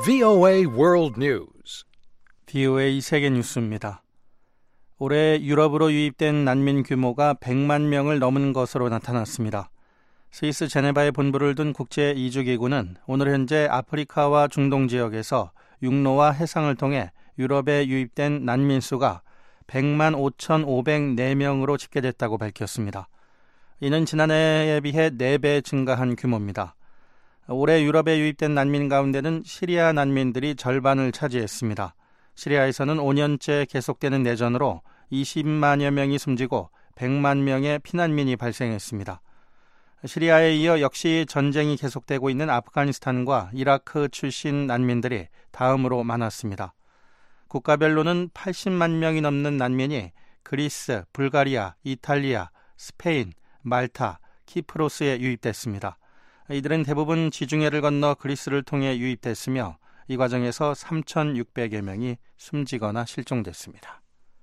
VOA World News. VOA 세계 뉴스입니다. 올해 유럽으로 유입된 난민 규모가 100만 명을 넘은 것으로 나타났습니다. 스위스 제네바에 본부를 둔 국제이주기구는 오늘 현재 아프리카와 중동 지역에서 육로와 해상을 통해 유럽에 유입된 난민 수가 100만 5,504명으로 집계됐다고 밝혔습니다. 이는 지난해에 비해 4배 증가한 규모입니다. 올해 유럽에 유입된 난민 가운데는 시리아 난민들이 절반을 차지했습니다. 시리아에서는 5년째 계속되는 내전으로 20만여 명이 숨지고 100만 명의 피난민이 발생했습니다. 시리아에 이어 역시 전쟁이 계속되고 있는 아프가니스탄과 이라크 출신 난민들이 다음으로 많았습니다. 국가별로는 80만 명이 넘는 난민이 그리스, 불가리아, 이탈리아, 스페인, 말타, 키프로스에 유입됐습니다. 이들은 대부분 지중해를 건너 그리스를 통해 유입됐으며 이 과정에서 3,600여 명이 숨지거나 실종됐습니다.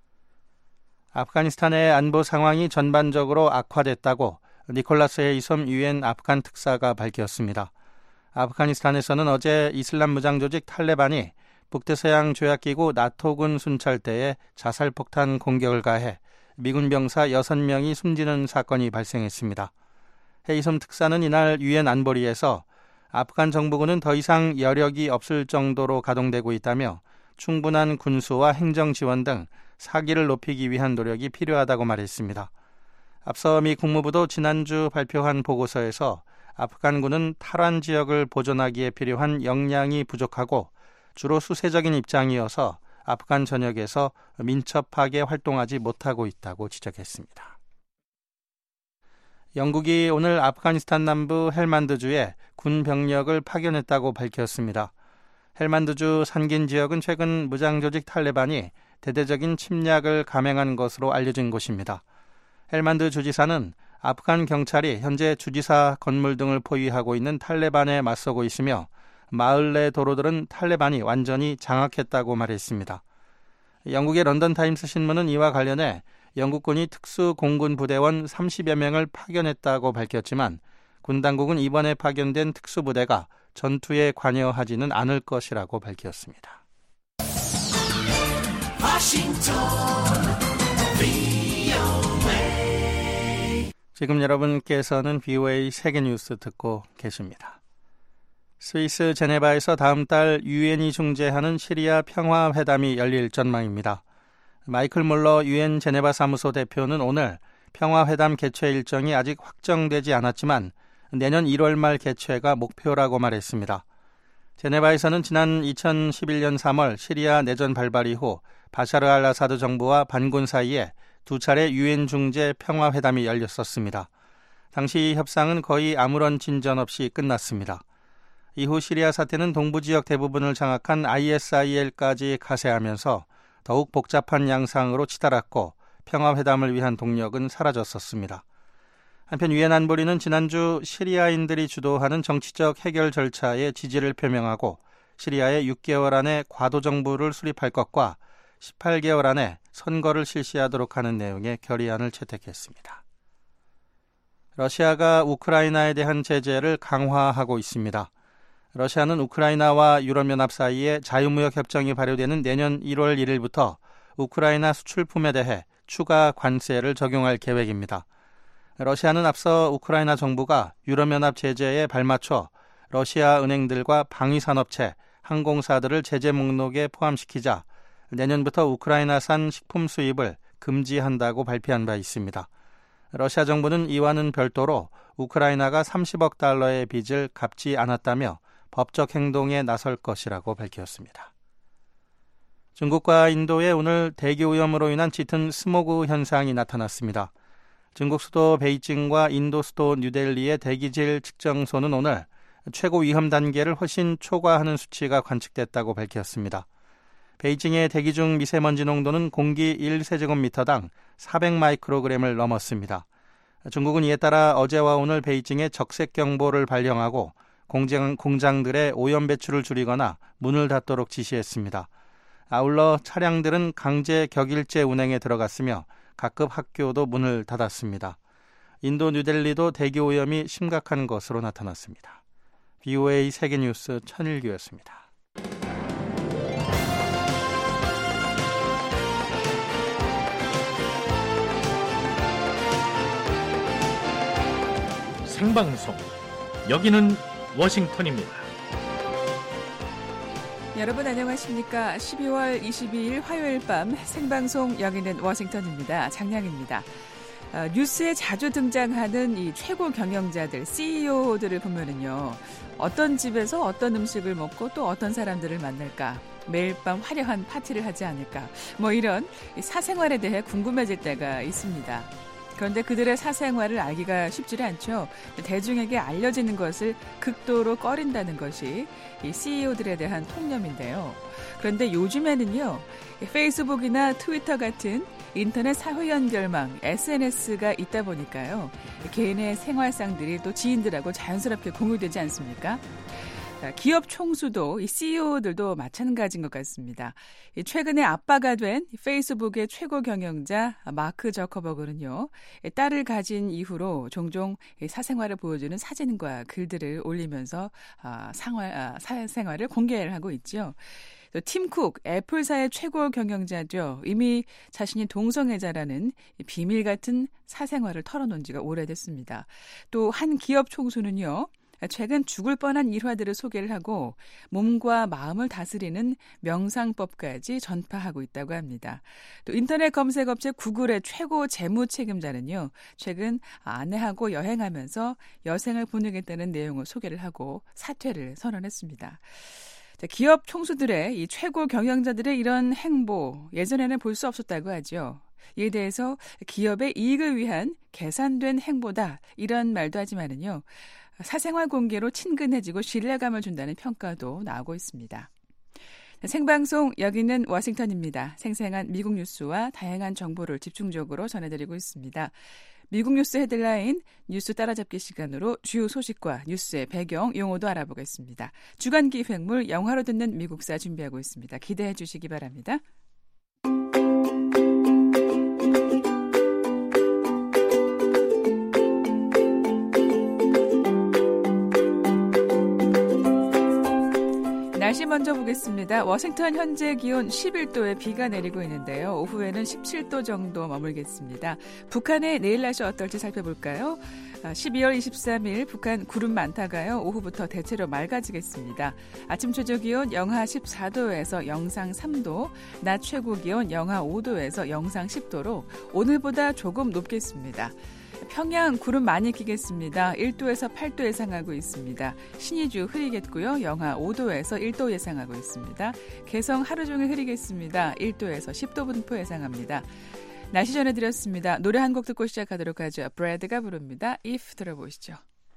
아프가니스탄의 안보 상황이 전반적으로 악화됐다고 니콜라스 헤이솜 유엔 아프간 특사가 밝혔습니다. 아프가니스탄에서는 어제 이슬람 무장 조직 탈레반이 북대서양 조약기구 나토군 순찰대에 자살폭탄 공격을 가해 미군 병사 6명이 숨지는 사건이 발생했습니다. 헤이솜 특사는 이날 유엔 안보리에서 아프간 정부군은 더 이상 여력이 없을 정도로 가동되고 있다며 충분한 군수와 행정 지원 등 사기를 높이기 위한 노력이 필요하다고 말했습니다. 앞서 미 국무부도 지난주 발표한 보고서에서 아프간군은 탈환 지역을 보존하기에 필요한 역량이 부족하고 주로 수세적인 입장이어서 아프간 전역에서 민첩하게 활동하지 못하고 있다고 지적했습니다. 영국이 오늘 아프가니스탄 남부 헬만드주에 군 병력을 파견했다고 밝혔습니다. 헬만드주 산긴 지역은 최근 무장조직 탈레반이 대대적인 침략을 감행한 것으로 알려진 곳입니다. 헬만드 주지사는 아프간 경찰이 현재 주지사 건물 등을 포위하고 있는 탈레반에 맞서고 있으며 마을 내 도로들은 탈레반이 완전히 장악했다고 말했습니다. 영국의 런던타임스 신문은 이와 관련해 영국군이 특수 공군 부대원 30여 명을 파견했다고 밝혔지만 군 당국은 이번에 파견된 특수부대가 전투에 관여하지는 않을 것이라고 밝혔습니다. 지금 여러분께서는 VOA 세계뉴스 듣고 계십니다. 스위스 제네바에서 다음 달 유엔이 중재하는 시리아 평화회담이 열릴 전망입니다. 마이클 몰러 유엔 제네바 사무소 대표는 오늘 평화회담 개최 일정이 아직 확정되지 않았지만 내년 1월 말 개최가 목표라고 말했습니다. 제네바에서는 지난 2011년 3월 시리아 내전 발발 이후 바샤르 알 아사드 정부와 반군 사이에 두 차례 유엔 중재 평화회담이 열렸었습니다. 당시 협상은 거의 아무런 진전 없이 끝났습니다. 이후 시리아 사태는 동부 지역 대부분을 장악한 ISIL까지 가세하면서 더욱 복잡한 양상으로 치달았고 평화회담을 위한 동력은 사라졌었습니다. 한편 유엔 안보리는 지난주 시리아인들이 주도하는 정치적 해결 절차에 지지를 표명하고 시리아에 6개월 안에 과도정부를 수립할 것과 18개월 안에 선거를 실시하도록 하는 내용의 결의안을 채택했습니다. 러시아가 우크라이나에 대한 제재를 강화하고 있습니다. 러시아는 우크라이나와 유럽연합 사이에 자유무역 협정이 발효되는 내년 1월 1일부터 우크라이나 수출품에 대해 추가 관세를 적용할 계획입니다. 러시아는 앞서 우크라이나 정부가 유럽연합 제재에 발맞춰 러시아 은행들과 방위산업체, 항공사들을 제재 목록에 포함시키자 내년부터 우크라이나산 식품 수입을 금지한다고 발표한 바 있습니다. 러시아 정부는 이와는 별도로 우크라이나가 30억 달러의 빚을 갚지 않았다며 법적 행동에 나설 것이라고 밝혔습니다. 중국과 인도에 오늘 대기오염으로 인한 짙은 스모그 현상이 나타났습니다. 중국 수도 베이징과 인도 수도 뉴델리의 대기질 측정소는 오늘 최고 위험 단계를 훨씬 초과하는 수치가 관측됐다고 밝혔습니다. 베이징의 대기 중 미세먼지 농도는 공기 1세제곱미터당 400마이크로그램을 넘었습니다. 중국은 이에 따라 어제와 오늘 베이징에 적색경보를 발령하고 공장들의 오염 배출을 줄이거나 문을 닫도록 지시했습니다. 아울러 차량들은 강제 격일제 운행에 들어갔으며 각급 학교도 문을 닫았습니다. 인도 뉴델리도 대기오염이 심각한 것으로 나타났습니다. VOA 세계뉴스 천일규였습니다. 생방송. 여기는 워싱턴입니다. 여러분 안녕하십니까? 12월 22일 화요일 밤 생방송 여기는 워싱턴입니다. 장량입니다. 뉴스에 자주 등장하는 이 최고 경영자들, CEO들을 보면은요, 어떤 집에서 어떤 음식을 먹고 또 어떤 사람들을 만날까? 매일 밤 화려한 파티를 하지 않을까? 뭐 이런 사생활에 대해 궁금해질 때가 있습니다. 그런데 그들의 사생활을 알기가 쉽지 않죠. 대중에게 알려지는 것을 극도로 꺼린다는 것이 이 CEO들에 대한 통념인데요. 그런데 요즘에는요, 페이스북이나 트위터 같은 인터넷 사회 연결망, SNS가 있다 보니까요, 개인의 생활상들이 또 지인들하고 자연스럽게 공유되지 않습니까? 기업 총수도 이 CEO들도 마찬가지인 것 같습니다. 최근에 아빠가 된 페이스북의 최고 경영자 마크 저커버그는요, 딸을 가진 이후로 종종 사생활을 보여주는 사진과 글들을 올리면서 사생활을 공개를 하고 있죠. 팀 쿡, 애플사의 최고 경영자죠. 이미 자신이 동성애자라는 비밀 같은 사생활을 털어놓은 지가 오래됐습니다. 또 한 기업 총수는요, 최근 죽을 뻔한 일화들을 소개를 하고 몸과 마음을 다스리는 명상법까지 전파하고 있다고 합니다. 또 인터넷 검색업체 구글의 최고 재무 책임자는요, 최근 아내하고 여행하면서 여생을 보내겠다는 내용을 소개를 하고 사퇴를 선언했습니다. 기업 총수들의 이 최고 경영자들의 이런 행보, 예전에는 볼 수 없었다고 하죠. 이에 대해서 기업의 이익을 위한 계산된 행보다 이런 말도 하지만은요, 사생활 공개로 친근해지고 신뢰감을 준다는 평가도 나오고 있습니다. 생방송 여기는 워싱턴입니다. 생생한 미국 뉴스와 다양한 정보를 집중적으로 전해드리고 있습니다. 미국 뉴스 헤드라인, 뉴스 따라잡기 시간으로 주요 소식과 뉴스의 배경, 용어도 알아보겠습니다. 주간 기획물 영화로 듣는 미국사 준비하고 있습니다. 기대해 주시기 바랍니다. 날씨 먼저 보겠습니다. 워싱턴 현재 기온 11도에 비가 내리고 있는데요. 오후에는 17도 정도 머물겠습니다. 북한의 내일 날씨 어떨지 살펴볼까요? 12월 23일 북한 구름 많다가요, 오후부터 대체로 맑아지겠습니다. 아침 최저 기온 영하 14도에서 영상 3도, 낮 최고 기온 영하 5도에서 영상 10도로 오늘보다 조금 높겠습니다. 평양 구름 많이 끼겠습니다. 1도에서 8도 예상하고 있습니다. 신의주 흐리겠고요. 영하 5도에서 1도 예상하고 있습니다. 개성 하루 종일 흐리겠습니다. 1도에서 10도 분포 예상합니다. 날씨 전해드렸습니다. 노래 한 곡 듣고 시작하도록 하죠. 브래드가 부릅니다. If 들어보시죠.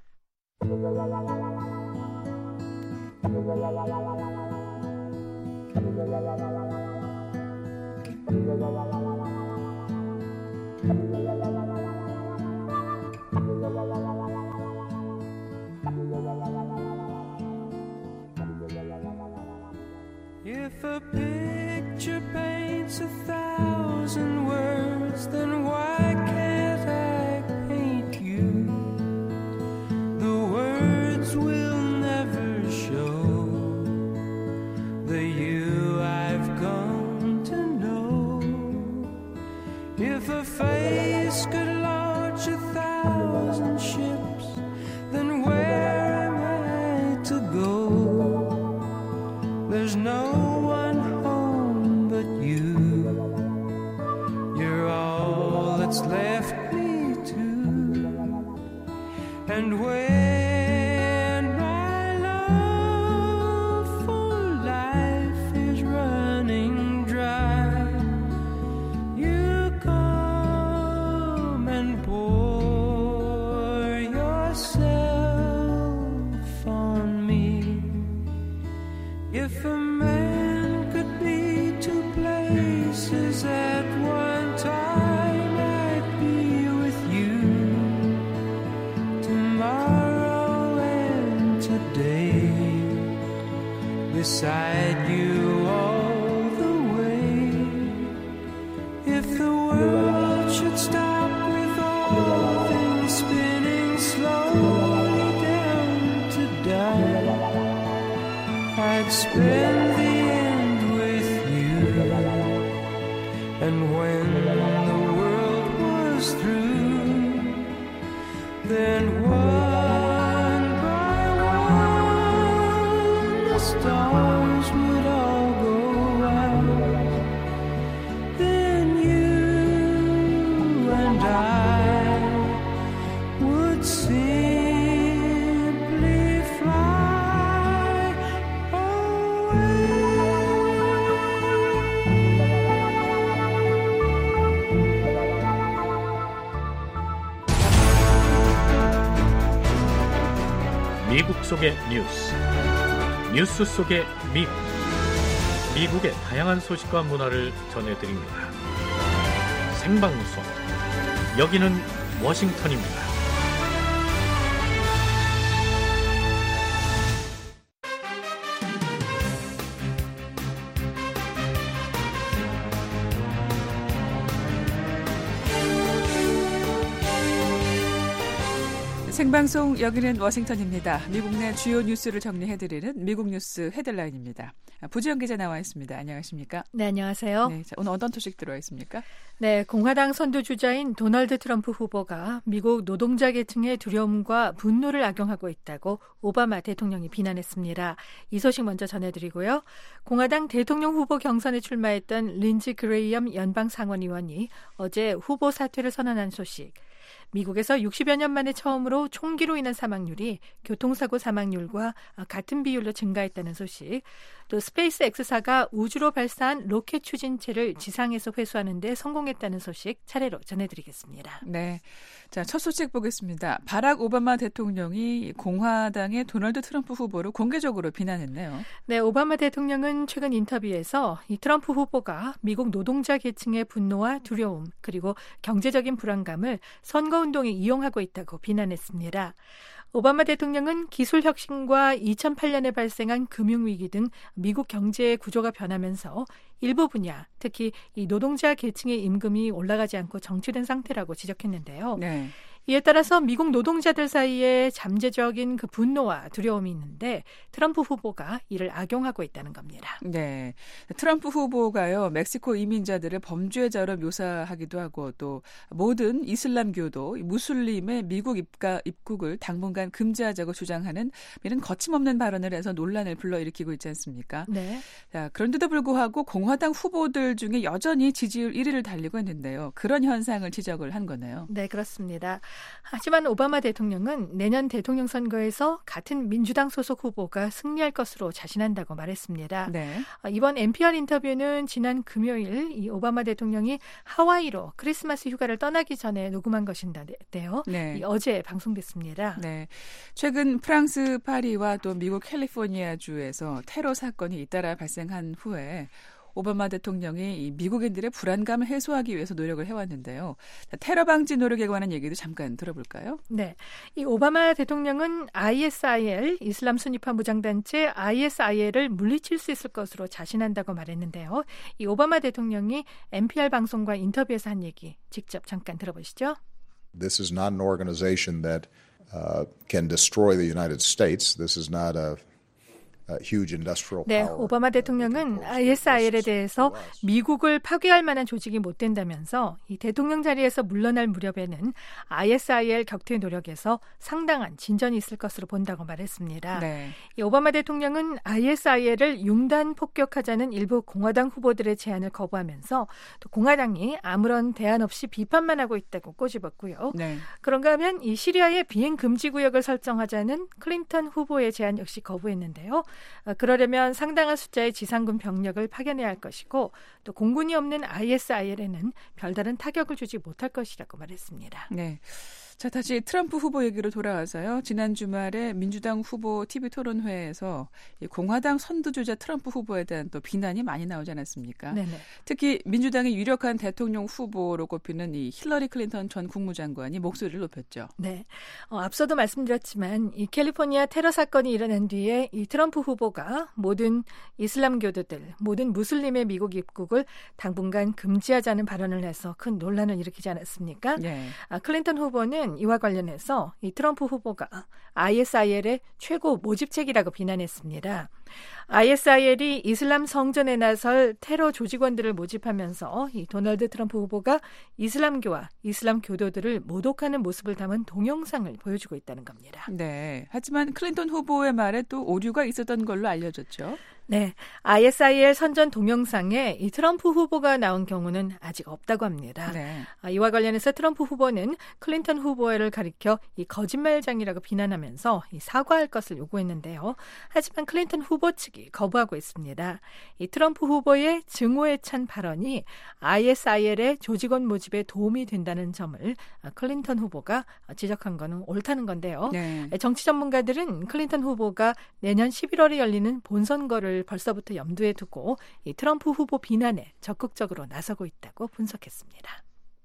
If a picture paints 1,000 words, then why can't I paint you? The words will never show the you I've come to know. If a face could launch 1,000 ships, then where am I to go? There's no one home but you. You're all that's left me to. And when my love for life is running dry, you come and pour yourself on me. If a man could be two places at one time, I'd be with you tomorrow and today, beside you all the way. If the world should stop with all things spinning slowly down to die, I'd spend the end with you. And when the world was through, then what? 미국 속의 뉴스 속의 미국. 미국의 다양한 소식과 문화를 전해드립니다. 생방송. 여기는 워싱턴입니다. 생방송 여기는 워싱턴입니다. 미국 내 주요 뉴스를 정리해드리는 미국 뉴스 헤드라인입니다. 부지영 기자 나와 있습니다. 안녕하십니까? 네, 안녕하세요. 네, 자, 오늘 어떤 소식 들어와 있습니까? 네, 공화당 선두주자인 도널드 트럼프 후보가 미국 노동자 계층의 두려움과 분노를 악용하고 있다고 오바마 대통령이 비난했습니다. 이 소식 먼저 전해드리고요. 공화당 대통령 후보 경선에 출마했던 린지 그레이엄 연방 상원의원이 어제 후보 사퇴를 선언한 소식. 미국에서 60여 년 만에 처음으로 총기로 인한 사망률이 교통사고 사망률과 같은 비율로 증가했다는 소식, 또 스페이스 X사가 우주로 발사한 로켓 추진체를 지상에서 회수하는 데 성공했다는 소식 차례로 전해드리겠습니다. 네, 자, 첫 소식 보겠습니다. 바락 오바마 대통령이 공화당의 도널드 트럼프 후보를 공개적으로 비난했네요. 네, 오바마 대통령은 최근 인터뷰에서 이 트럼프 후보가 미국 노동자 계층의 분노와 두려움 그리고 경제적인 불안감을 선거운동에 이용하고 있다고 비난했습니다. 오바마 대통령은 기술 혁신과 2008년에 발생한 금융위기 등 미국 경제의 구조가 변하면서 일부 분야, 특히 이 노동자 계층의 임금이 올라가지 않고 정체된 상태라고 지적했는데요. 네. 이에 따라서 미국 노동자들 사이에 잠재적인 그 분노와 두려움이 있는데 트럼프 후보가 이를 악용하고 있다는 겁니다. 네, 트럼프 후보가요, 멕시코 이민자들을 범죄자로 묘사하기도 하고 또 모든 이슬람교도 무슬림의 미국 입국을 당분간 금지하자고 주장하는 이런 거침없는 발언을 해서 논란을 불러일으키고 있지 않습니까? 네. 자, 그런데도 불구하고 공화당 후보들 중에 여전히 지지율 1위를 달리고 있는데요. 그런 현상을 지적을 한 거네요. 네, 그렇습니다. 하지만 오바마 대통령은 내년 대통령 선거에서 같은 민주당 소속 후보가 승리할 것으로 자신한다고 말했습니다. 네. 이번 NPR 인터뷰는 지난 금요일 이 오바마 대통령이 하와이로 크리스마스 휴가를 떠나기 전에 녹음한 것인데요. 네. 어제 방송됐습니다. 네. 최근 프랑스 파리와 또 미국 캘리포니아 주에서 테러 사건이 잇따라 발생한 후에 오바마 대통령이 이 미국인들의 불안감을 해소하기 위해서 노력을 해왔는데요. 자, 테러 방지 노력에 관한 얘기도 잠깐 들어볼까요? 네, 이 오바마 대통령은 ISIL, 이슬람 순위파 무장단체 ISIL을 물리칠 수 있을 것으로 자신한다고 말했는데요. 이 오바마 대통령이 NPR 방송과 인터뷰에서 한 얘기 직접 잠깐 들어보시죠. This is not an organization that can destroy the United States. This is not a 네, 오바마 대통령은 ISIL에 대해서 미국을 파괴할 만한 조직이 못 된다면서 이 대통령 자리에서 물러날 무렵에는 ISIL 격퇴 노력에서 상당한 진전이 있을 것으로 본다고 말했습니다. 네. 이 오바마 대통령은 ISIL을 융단 폭격하자는 일부 공화당 후보들의 제안을 거부하면서 또 공화당이 아무런 대안 없이 비판만 하고 있다고 꼬집었고요. 네. 그런가 하면 이 시리아의 비행 금지 구역을 설정하자는 클린턴 후보의 제안 역시 거부했는데요. 그러려면 상당한 숫자의 지상군 병력을 파견해야 할 것이고 또 공군이 없는 ISIL에는 별다른 타격을 주지 못할 것이라고 말했습니다. 네. 자, 다시 트럼프 후보 얘기로 돌아와서요. 지난 주말에 민주당 후보 TV 토론회에서 이 공화당 선두주자 트럼프 후보에 대한 또 비난이 많이 나오지 않았습니까? 네네. 특히 민주당의 유력한 대통령 후보로 꼽히는 이 힐러리 클린턴 전 국무장관이 목소리를 높였죠. 네. 앞서도 말씀드렸지만 이 캘리포니아 테러 사건이 일어난 뒤에 이 트럼프 후보가 모든 이슬람교도들, 모든 무슬림의 미국 입국을 당분간 금지하자는 발언을 해서 큰 논란을 일으키지 않았습니까? 네. 클린턴 후보는 이와 관련해서 이 트럼프 후보가 ISIL의 최고 모집책이라고 비난했습니다. ISIL이 이슬람 성전에 나설 테러 조직원들을 모집하면서 이 도널드 트럼프 후보가 이슬람교와 이슬람 교도들을 모독하는 모습을 담은 동영상을 보여주고 있다는 겁니다. 네. 하지만 클린턴 후보의 말에 또 오류가 있었던 걸로 알려졌죠. 네, ISIL 선전 동영상에 이 트럼프 후보가 나온 경우는 아직 없다고 합니다. 네. 이와 관련해서 트럼프 후보는 클린턴 후보를 가리켜 이 거짓말장이라고 비난하면서 이 사과할 것을 요구했는데요. 하지만 클린턴 후보 후보 측이 거부하고 있습니다. 이 트럼프 후보의 증오에 찬 발언이 ISIL의 조직원 모집에 도움이 된다는 점을 클린턴 후보가 지적한 것은 옳다는 건데요. 네. 정치 전문가들은 클린턴 후보가 내년 11월에 열리는 본선거를 벌써부터 염두에 두고 이 트럼프 후보 비난에 적극적으로 나서고 있다고 분석했습니다.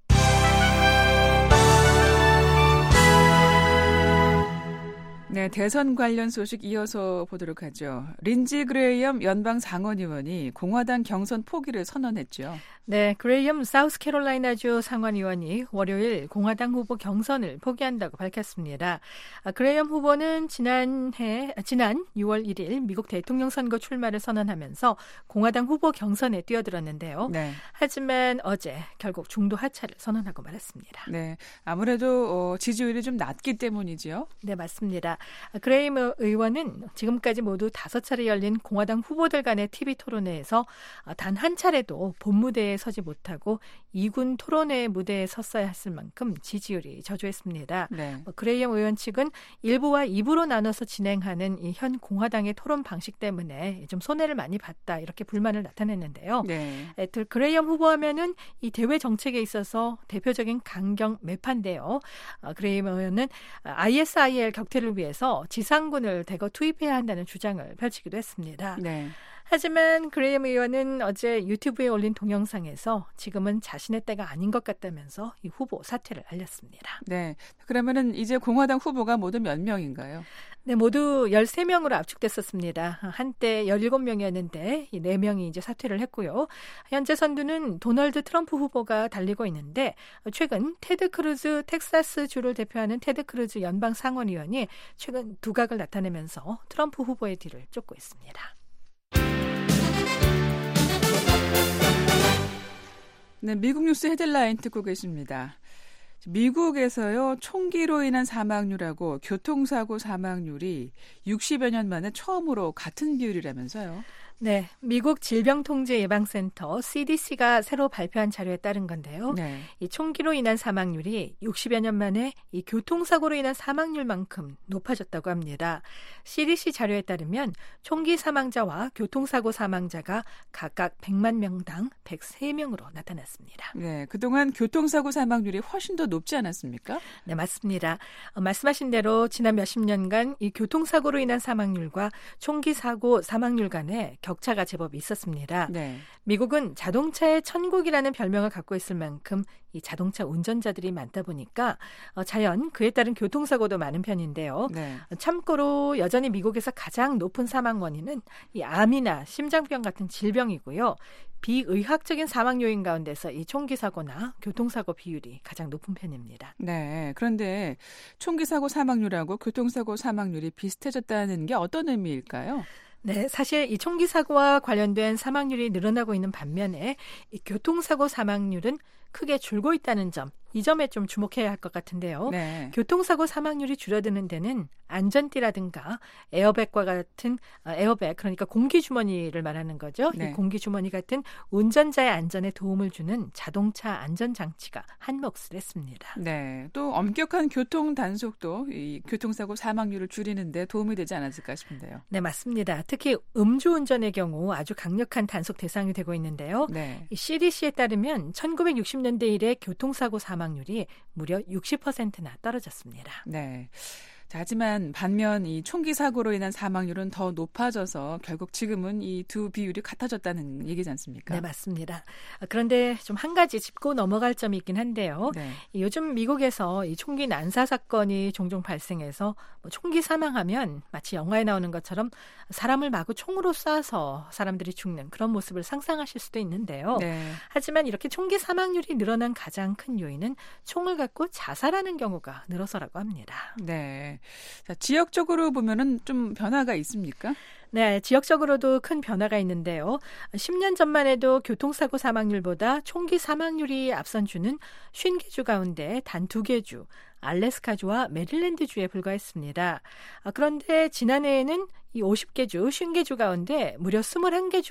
네, 대선 관련 소식 이어서 보도록 하죠. 린지 그레이엄 연방 상원의원이 공화당 경선 포기를 선언했죠. 네, 그레이엄 사우스캐롤라이나주 상원의원이 월요일 공화당 후보 경선을 포기한다고 밝혔습니다. 그레이엄 후보는 지난 6월 1일 미국 대통령 선거 출마를 선언하면서 공화당 후보 경선에 뛰어들었는데요. 네. 하지만 어제 결국 중도 하차를 선언하고 말았습니다. 네, 아무래도 지지율이 좀 낮기 때문이죠. 네, 맞습니다. 그레이엄 의원은 지금까지 모두 5차례 열린 공화당 후보들 간의 TV 토론회에서 단 한 차례도 본무대에 서지 못하고 2군 토론회 무대에 섰어야 했을 만큼 지지율이 저조했습니다. 네. 그레이엄 의원 측은 1부와 2부로 나눠서 진행하는 이 현 공화당의 토론 방식 때문에 좀 손해를 많이 봤다 이렇게 불만을 나타냈는데요. 네. 그레이엄 후보하면은 이 대외 정책에 있어서 대표적인 강경 매파인데요. 그레이엄 의원은 ISIL 격퇴를 위해서 지상군을 대거 투입해야 한다는 주장을 펼치기도 했습니다. 네. 하지만 그레이엄 의원은 어제 유튜브에 올린 동영상에서 지금은 자신의 때가 아닌 것 같다면서 이 후보 사퇴를 알렸습니다. 네. 그러면은 이제 공화당 후보가 모두 몇 명인가요? 네, 모두 13명으로 압축됐었습니다. 한때 17명이었는데 이 4명이 이제 사퇴를 했고요. 현재 선두는 도널드 트럼프 후보가 달리고 있는데 최근 테드 크루즈 텍사스 주를 대표하는 테드 크루즈 연방 상원의원이 최근 두각을 나타내면서 트럼프 후보의 뒤를 쫓고 있습니다. 네, 미국 뉴스 헤드라인 듣고 계십니다. 미국에서요, 총기로 인한 사망률하고 교통사고 사망률이 60여 년 만에 처음으로 같은 비율이라면서요. 네, 미국 질병통제예방센터 CDC가 새로 발표한 자료에 따른 건데요. 네. 이 총기로 인한 사망률이 60여 년 만에 이 교통사고로 인한 사망률만큼 높아졌다고 합니다. CDC 자료에 따르면 총기 사망자와 교통사고 사망자가 각각 100만 명당 103명으로 나타났습니다. 네, 그동안 교통사고 사망률이 훨씬 더 높지 않았습니까? 네, 맞습니다. 말씀하신 대로 지난 몇십 년간 이 교통사고로 인한 사망률과 총기 사고 사망률 간에 격차가 제법 있었습니다. 네. 미국은 자동차의 천국이라는 별명을 갖고 있을 만큼 이 자동차 운전자들이 많다 보니까 자연 그에 따른 교통사고도 많은 편인데요. 네. 참고로 여전히 미국에서 가장 높은 사망 원인은 이 암이나 심장병 같은 질병이고요. 비의학적인 사망 요인 가운데서 이 총기 사고나 교통사고 비율이 가장 높은 편입니다. 네. 그런데 총기 사고 사망률하고 교통사고 사망률이 비슷해졌다는 게 어떤 의미일까요? 네, 사실 이 총기 사고와 관련된 사망률이 늘어나고 있는 반면에 이 교통사고 사망률은 크게 줄고 있다는 점, 이 점에 좀 주목해야 할 것 같은데요. 네. 교통사고 사망률이 줄어드는 데는 안전띠라든가 에어백과 같은 에어백, 그러니까 공기주머니를 말하는 거죠. 네. 이 공기주머니 같은 운전자의 안전에 도움을 주는 자동차 안전장치가 한 몫을 했습니다. 네. 또 엄격한 교통 단속도 이 교통사고 사망률을 줄이는 데 도움이 되지 않았을까 싶은데요. 네, 맞습니다. 특히 음주운전의 경우 아주 강력한 단속 대상이 되고 있는데요. 네. 이 CDC에 따르면 1960년대 이래 교통사고 사망률이 무려 60%나 떨어졌습니다. 네. 자, 하지만 반면 이 총기 사고로 인한 사망률은 더 높아져서 결국 지금은 이 두 비율이 같아졌다는 얘기지 않습니까? 네, 맞습니다. 그런데 좀 한 가지 짚고 넘어갈 점이 있긴 한데요. 네. 요즘 미국에서 이 총기 난사 사건이 종종 발생해서 총기 사망하면 마치 영화에 나오는 것처럼 사람을 마구 총으로 쏴서 사람들이 죽는 그런 모습을 상상하실 수도 있는데요. 네. 하지만 이렇게 총기 사망률이 늘어난 가장 큰 요인은 총을 갖고 자살하는 경우가 늘어서라고 합니다. 네. 자, 지역적으로 보면은 좀 변화가 있습니까? 네, 지역적으로도 큰 변화가 있는데요. 10년 전만 해도 교통사고 사망률보다 총기 사망률이 앞선 주는 50개 가운데 단 2개 주, 알래스카주와 메릴랜드주에 불과했습니다. 그런데 지난해에는 이 50개 주, 50개 주 가운데 무려 21개 주가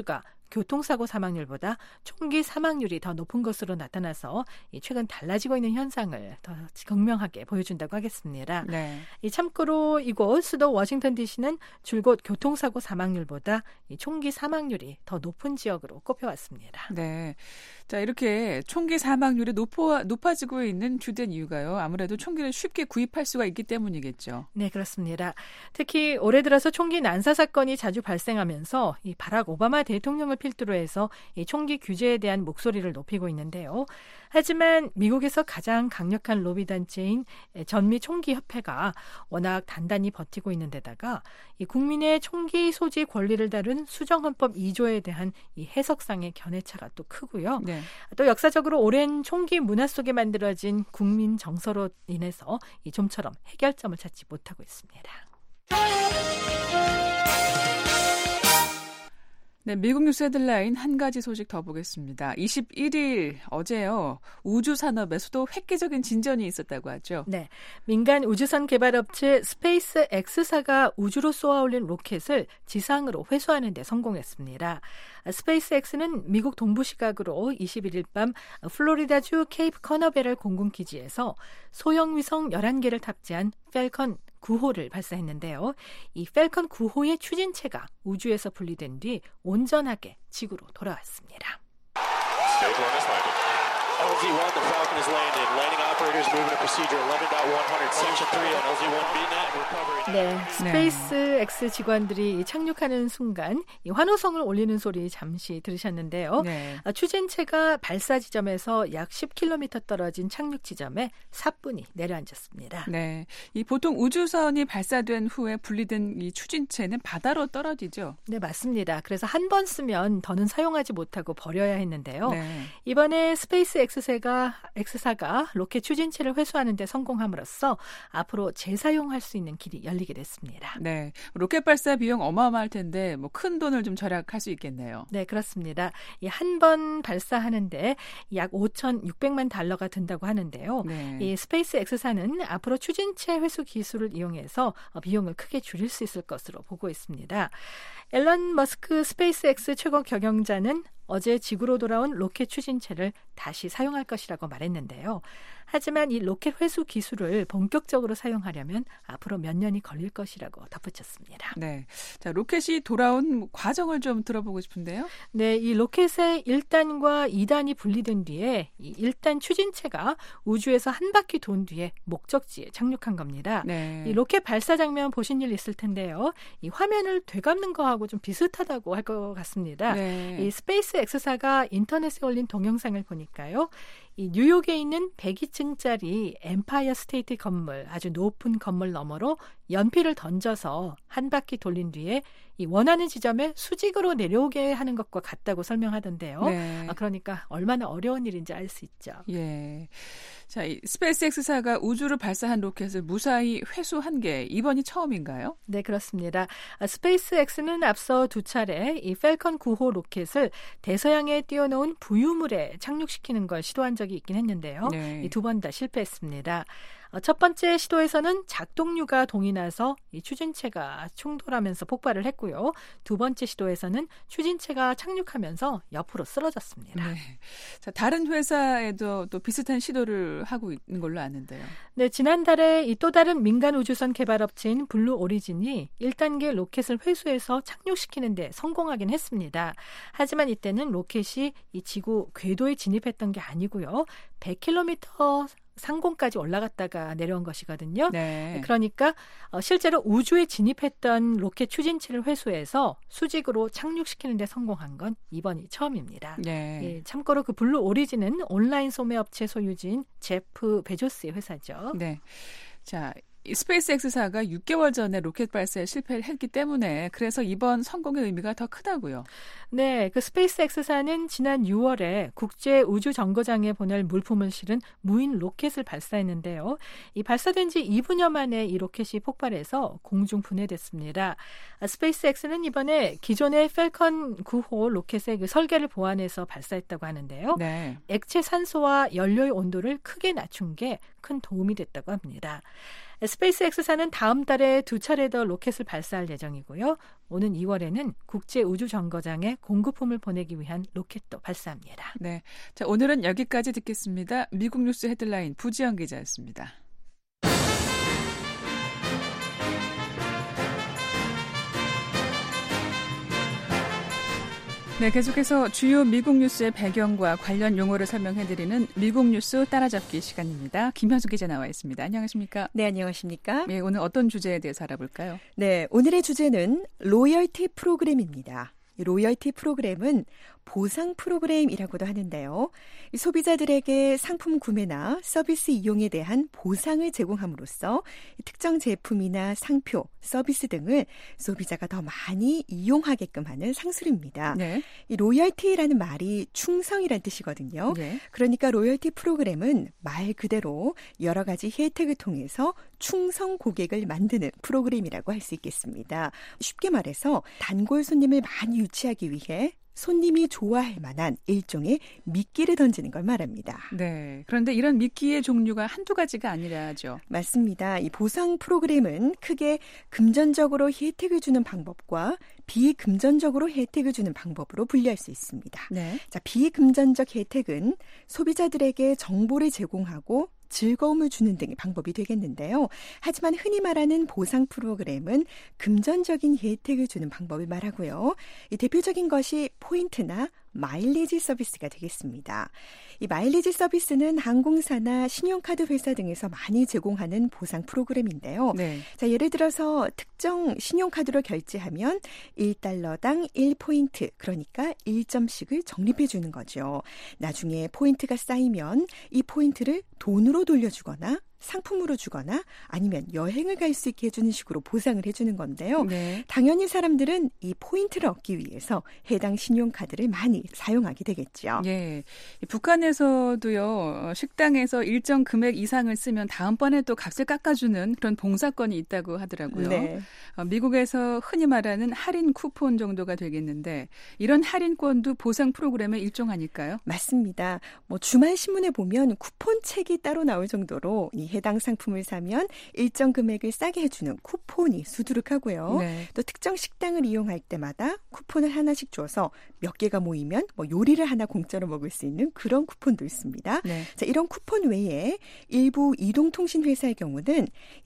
교통사고 사망률보다 총기 사망률이 더 높은 것으로 나타나서 최근 달라지고 있는 현상을 더 극명하게 보여준다고 하겠습니다. 네. 참고로 이곳 수도 워싱턴 DC는 줄곧 교통사고 사망률보다 총기 사망률이 더 높은 지역으로 꼽혀왔습니다. 네. 자, 이렇게 총기 사망률이 높아지고 있는 주된 이유가요. 아무래도 총기를 쉽게 구입할 수가 있기 때문이겠죠. 네, 그렇습니다. 특히 올해 들어서 총기 난사 사건이 자주 발생하면서 이 바락 오바마 대통령을 필두로 해서 이 총기 규제에 대한 목소리를 높이고 있는데요. 하지만 미국에서 가장 강력한 로비 단체인 전미 총기 협회가 워낙 단단히 버티고 있는 데다가 이 국민의 총기 소지 권리를 다룬 수정헌법 2조에 대한 이 해석상의 견해차가 또 크고요. 네. 또 역사적으로 오랜 총기 문화 속에 만들어진 국민 정서로 인해서 이 좀처럼 해결점을 찾지 못하고 있습니다. 네, 미국 뉴스 헤드라인 한 가지 소식 더 보겠습니다. 21일 어제요. 우주 산업에서도 획기적인 진전이 있었다고 하죠. 네, 민간 우주선 개발업체 스페이스 X사가 우주로 쏘아 올린 로켓을 지상으로 회수하는 데 성공했습니다. 스페이스 X는 미국 동부 시각으로 21일 밤 플로리다주 케이프 커너베럴 공군기지에서 소형 위성 11개를 탑재한 펠컨 9호를 발사했는데요. 이 펠컨 9호의 추진체가 우주에서 분리된 뒤 온전하게 지구로 돌아왔습니다. LZ-1, the Falcon is landed. Landing operators moving to procedure 11.100, section 3 on LZ-1B-net. Recovery. 네, 스페이스 X 직원들이 착륙하는 순간 이 환호성을 올리는 소리 잠시 들으셨는데요. 네. 추진체가 발사 지점에서 약 10km 떨어진 착륙 지점에 사뿐히 내려앉았습니다. 네, 이 보통 우주선이 발사된 후에 분리된 이 추진체는 바다로 떨어지죠. 네, 맞습니다. 그래서 한 번 쓰면 더는 사용하지 못하고 버려야 했는데요. 네. 이번에 스페이스 X사가 로켓 추진체를 회수하는 데 성공함으로써 앞으로 재사용할 수 있는 길이 열리게 됐습니다. 네, 로켓 발사 비용 어마어마할 텐데 뭐 큰 돈을 좀 절약할 수 있겠네요. 네, 그렇습니다. 이 한 번 발사하는데 약 5,600만 달러가 든다고 하는데요. 네. 이 스페이스 X사는 앞으로 추진체 회수 기술을 이용해서 비용을 크게 줄일 수 있을 것으로 보고 있습니다. 앨런 머스크 스페이스 X 최고 경영자는 어제 지구로 돌아온 로켓 추진체를 다시 사용할 것이라고 말했는데요. 하지만 이 로켓 회수 기술을 본격적으로 사용하려면 앞으로 몇 년이 걸릴 것이라고 덧붙였습니다. 네, 자 로켓이 돌아온 과정을 좀 들어보고 싶은데요. 네, 이 로켓의 1단과 2단이 분리된 뒤에 이 1단 추진체가 우주에서 한 바퀴 돈 뒤에 목적지에 착륙한 겁니다. 네. 이 로켓 발사 장면 보신 일 있을 텐데요. 이 화면을 되감는 거하고 좀 비슷하다고 할 것 같습니다. 네. 이 스페이스 X사가 인터넷에 올린 동영상을 보니까요. 이 뉴욕에 있는 102층짜리 엠파이어 스테이트 건물, 아주 높은 건물 너머로 연필을 던져서 한 바퀴 돌린 뒤에 이 원하는 지점에 수직으로 내려오게 하는 것과 같다고 설명하던데요. 네. 그러니까 얼마나 어려운 일인지 알 수 있죠. 예. 자, 이 스페이스 X사가 우주를 발사한 로켓을 무사히 회수한 게 이번이 처음인가요? 네, 그렇습니다. 스페이스 X는 앞서 두 차례 이 펠컨 9호 로켓을 대서양에 띄워놓은 부유물에 착륙시키는 걸 시도한 적이 있긴 했는데요. 네. 이 두 번 다 실패했습니다. 첫 번째 시도에서는 작동류가 동이 나서 이 추진체가 충돌하면서 폭발을 했고요. 두 번째 시도에서는 추진체가 착륙하면서 옆으로 쓰러졌습니다. 네. 자, 다른 회사에도 또 비슷한 시도를 하고 있는 걸로 아는데요. 네, 지난달에 이 또 다른 민간 우주선 개발업체인 블루 오리진이 1단계 로켓을 회수해서 착륙시키는 데 성공하긴 했습니다. 하지만 이때는 로켓이 이 지구 궤도에 진입했던 게 아니고요. 100km 상공까지 올라갔다가 내려온 것이거든요. 네. 그러니까 실제로 우주에 진입했던 로켓 추진체를 회수해서 수직으로 착륙시키는 데 성공한 건 이번이 처음입니다. 네. 예, 참고로 그 블루 오리진은 온라인 소매업체 소유주인 제프 베조스의 회사죠. 네. 자, 이 스페이스 X사가 6개월 전에 로켓 발사에 실패를 했기 때문에 그래서 이번 성공의 의미가 더 크다고요. 네, 그 스페이스 X사는 지난 6월에 국제 우주 정거장에 보낼 물품을 실은 무인 로켓을 발사했는데요. 이 발사된 지 2분여 만에 이 로켓이 폭발해서 공중 분해됐습니다. 스페이스 X는 이번에 기존의 펠컨 9호 로켓의 그 설계를 보완해서 발사했다고 하는데요. 네. 액체 산소와 연료의 온도를 크게 낮춘 게 큰 도움이 됐다고 합니다. 스페이스X사는 다음 달에 2차례 더 로켓을 발사할 예정이고요. 오는 2월에는 국제우주정거장에 공급품을 보내기 위한 로켓도 발사합니다. 네, 자, 오늘은 여기까지 듣겠습니다. 미국 뉴스 헤드라인 부지영 기자였습니다. 네, 계속해서 주요 미국 뉴스의 배경과 관련 용어를 설명해드리는 미국 뉴스 따라잡기 시간입니다. 김현수 기자 나와 있습니다. 안녕하십니까? 네, 안녕하십니까? 네, 오늘 어떤 주제에 대해서 알아볼까요? 네, 오늘의 주제는 로열티 프로그램입니다. 이 로열티 프로그램은 보상 프로그램이라고도 하는데요. 소비자들에게 상품 구매나 서비스 이용에 대한 보상을 제공함으로써 특정 제품이나 상표, 서비스 등을 소비자가 더 많이 이용하게끔 하는 상술입니다. 네. 이 로열티라는 말이 충성이란 뜻이거든요. 네. 그러니까 로열티 프로그램은 말 그대로 여러 가지 혜택을 통해서 충성 고객을 만드는 프로그램이라고 할 수 있겠습니다. 쉽게 말해서 단골 손님을 많이 유치하기 위해 손님이 좋아할 만한 일종의 미끼를 던지는 걸 말합니다. 네. 그런데 이런 미끼의 종류가 한두 가지가 아니라죠. 맞습니다. 이 보상 프로그램은 크게 금전적으로 혜택을 주는 방법과 비금전적으로 혜택을 주는 방법으로 분리할 수 있습니다. 네. 자, 비금전적 혜택은 소비자들에게 정보를 제공하고 즐거움을 주는 등의 방법이 되겠는데요. 하지만 흔히 말하는 보상 프로그램은 금전적인 혜택을 주는 방법을 말하고요. 이 대표적인 것이 포인트나 마일리지 서비스가 되겠습니다. 이 마일리지 서비스는 항공사나 신용카드 회사 등에서 많이 제공하는 보상 프로그램인데요. 네. 자, 예를 들어서 특정 신용카드로 결제하면 1달러당 1포인트, 그러니까 1점씩을 적립해 주는 거죠. 나중에 포인트가 쌓이면 이 포인트를 돈으로 돌려주거나 상품으로 주거나 아니면 여행을 갈 수 있게 해주는 식으로 보상을 해주는 건데요. 네. 당연히 사람들은 이 포인트를 얻기 위해서 해당 신용카드를 많이 사용하게 되겠죠. 예. 북한에서도요, 식당에서 일정 금액 이상을 쓰면 다음번에 또 값을 깎아주는 그런 봉사권이 있다고 하더라고요. 네. 미국에서 흔히 말하는 할인 쿠폰 정도가 되겠는데 이런 할인권도 보상 프로그램의 일종 아닐까요? 맞습니다. 주말 신문에 보면 쿠폰 책이 따로 나올 정도로 이 해당 상품을 사면 일정 금액을 싸게 해주는 쿠폰이 수두룩하고요. 네. 또 특정 식당을 이용할 때마다 쿠폰을 하나씩 줘서 몇 개가 모이면 요리를 하나 공짜로 먹을 수 있는 그런 쿠폰도 있습니다. 네. 자, 이런 쿠폰 외에 일부 이동통신회사의 경우는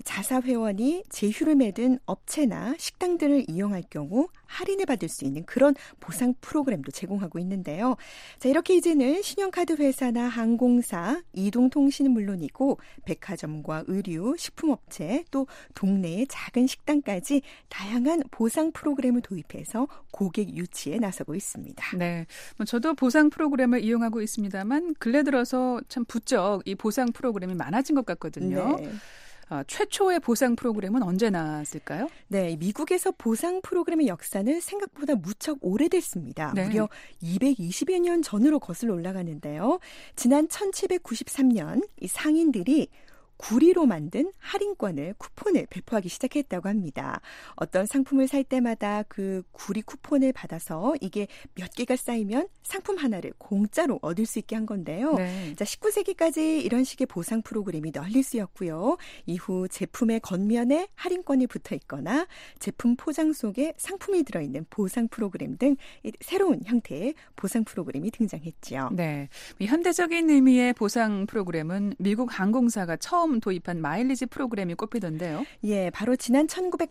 자사회원이 제휴를 맺은 업체나 식당들을 이용할 경우 할인을 받을 수 있는 그런 보상 프로그램도 제공하고 있는데요. 자, 이렇게 이제는 신용카드 회사나 항공사, 이동통신은 물론이고 백화점과 의류, 식품업체, 또 동네의 작은 식당까지 다양한 보상 프로그램을 도입해서 고객 유치에 나서고 있습니다. 네, 저도 보상 프로그램을 이용하고 있습니다만 근래 들어서 참 부쩍 이 보상 프로그램이 많아진 것 같거든요. 네. 최초의 보상 프로그램은 언제 나왔을까요? 네, 미국에서 보상 프로그램의 역사는 생각보다 무척 오래됐습니다. 네. 무려 220여 년 전으로 거슬러 올라가는데요. 지난 1793년 이 상인들이 구리로 만든 할인권을 쿠폰을 배포하기 시작했다고 합니다. 어떤 상품을 살 때마다 그 구리 쿠폰을 받아서 이게 몇 개가 쌓이면 상품 하나를 공짜로 얻을 수 있게 한 건데요. 네. 자, 19세기까지 이런 식의 보상 프로그램이 널리 쓰였고요. 이후 제품의 겉면에 할인권이 붙어 있거나 제품 포장 속에 상품이 들어있는 보상 프로그램 등 새로운 형태의 보상 프로그램이 등장했죠. 네, 현대적인 의미의 보상 프로그램은 미국 항공사가 처음 도입한 마일리지 프로그램이 꼽히던데요. 예, 바로 지난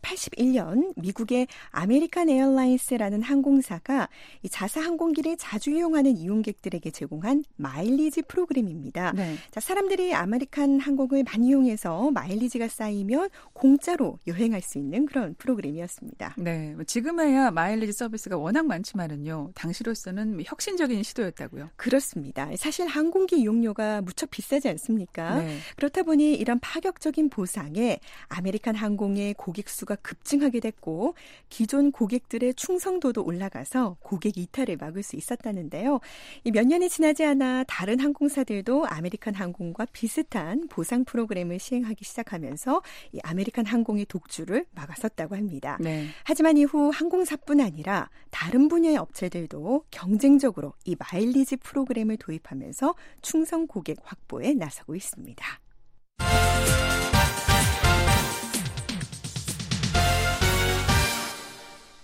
1981년 미국의 아메리칸 에어라인스라는 항공사가 이 자사 항공기를 자주 이용하는 이용객들에게 제공한 마일리지 프로그램입니다. 네. 자, 사람들이 아메리칸 항공을 많이 이용해서 마일리지가 쌓이면 공짜로 여행할 수 있는 그런 프로그램이었습니다. 네, 지금에야 마일리지 서비스가 워낙 많지만은요, 당시로서는 혁신적인 시도였다고요. 그렇습니다. 사실 항공기 이용료가 무척 비싸지 않습니까? 네. 그렇다 보니 이런 파격적인 보상에 아메리칸 항공의 고객 수가 급증하게 됐고 기존 고객들의 충성도도 올라가서 고객 이탈을 막을 수 있었다는데요. 몇 년이 지나지 않아 다른 항공사들도 아메리칸 항공과 비슷한 보상 프로그램을 시행하기 시작하면서 이 아메리칸 항공의 독주를 막았었다고 합니다. 네. 하지만 이후 항공사뿐 아니라 다른 분야의 업체들도 경쟁적으로 이 마일리지 프로그램을 도입하면서 충성 고객 확보에 나서고 있습니다.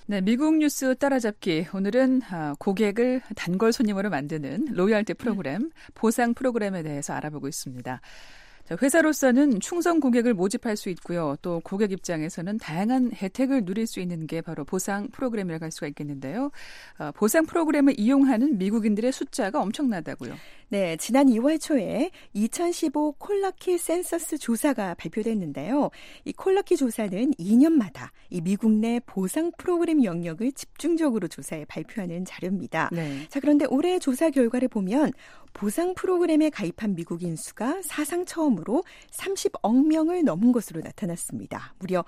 네, 미국 뉴스 따라잡기. 오늘은 고객을 단골 손님으로 만드는 로열티 프로그램, 보상 프로그램에 대해서 알아보고 있습니다. 회사로서는 충성 고객을 모집할 수 있고요. 또 고객 입장에서는 다양한 혜택을 누릴 수 있는 게 바로 보상 프로그램이라고 할 수가 있겠는데요. 보상 프로그램을 이용하는 미국인들의 숫자가 엄청나다고요. 네, 지난 2월 초에 2015 콜러키 센서스 조사가 발표됐는데요. 이 콜러키 조사는 2년마다 이 미국 내 보상 프로그램 영역을 집중적으로 조사해 발표하는 자료입니다. 네. 자, 그런데 올해 조사 결과를 보면 보상 프로그램에 가입한 미국인 수가 사상 처음으로 30억 명을 넘은 것으로 나타났습니다. 무려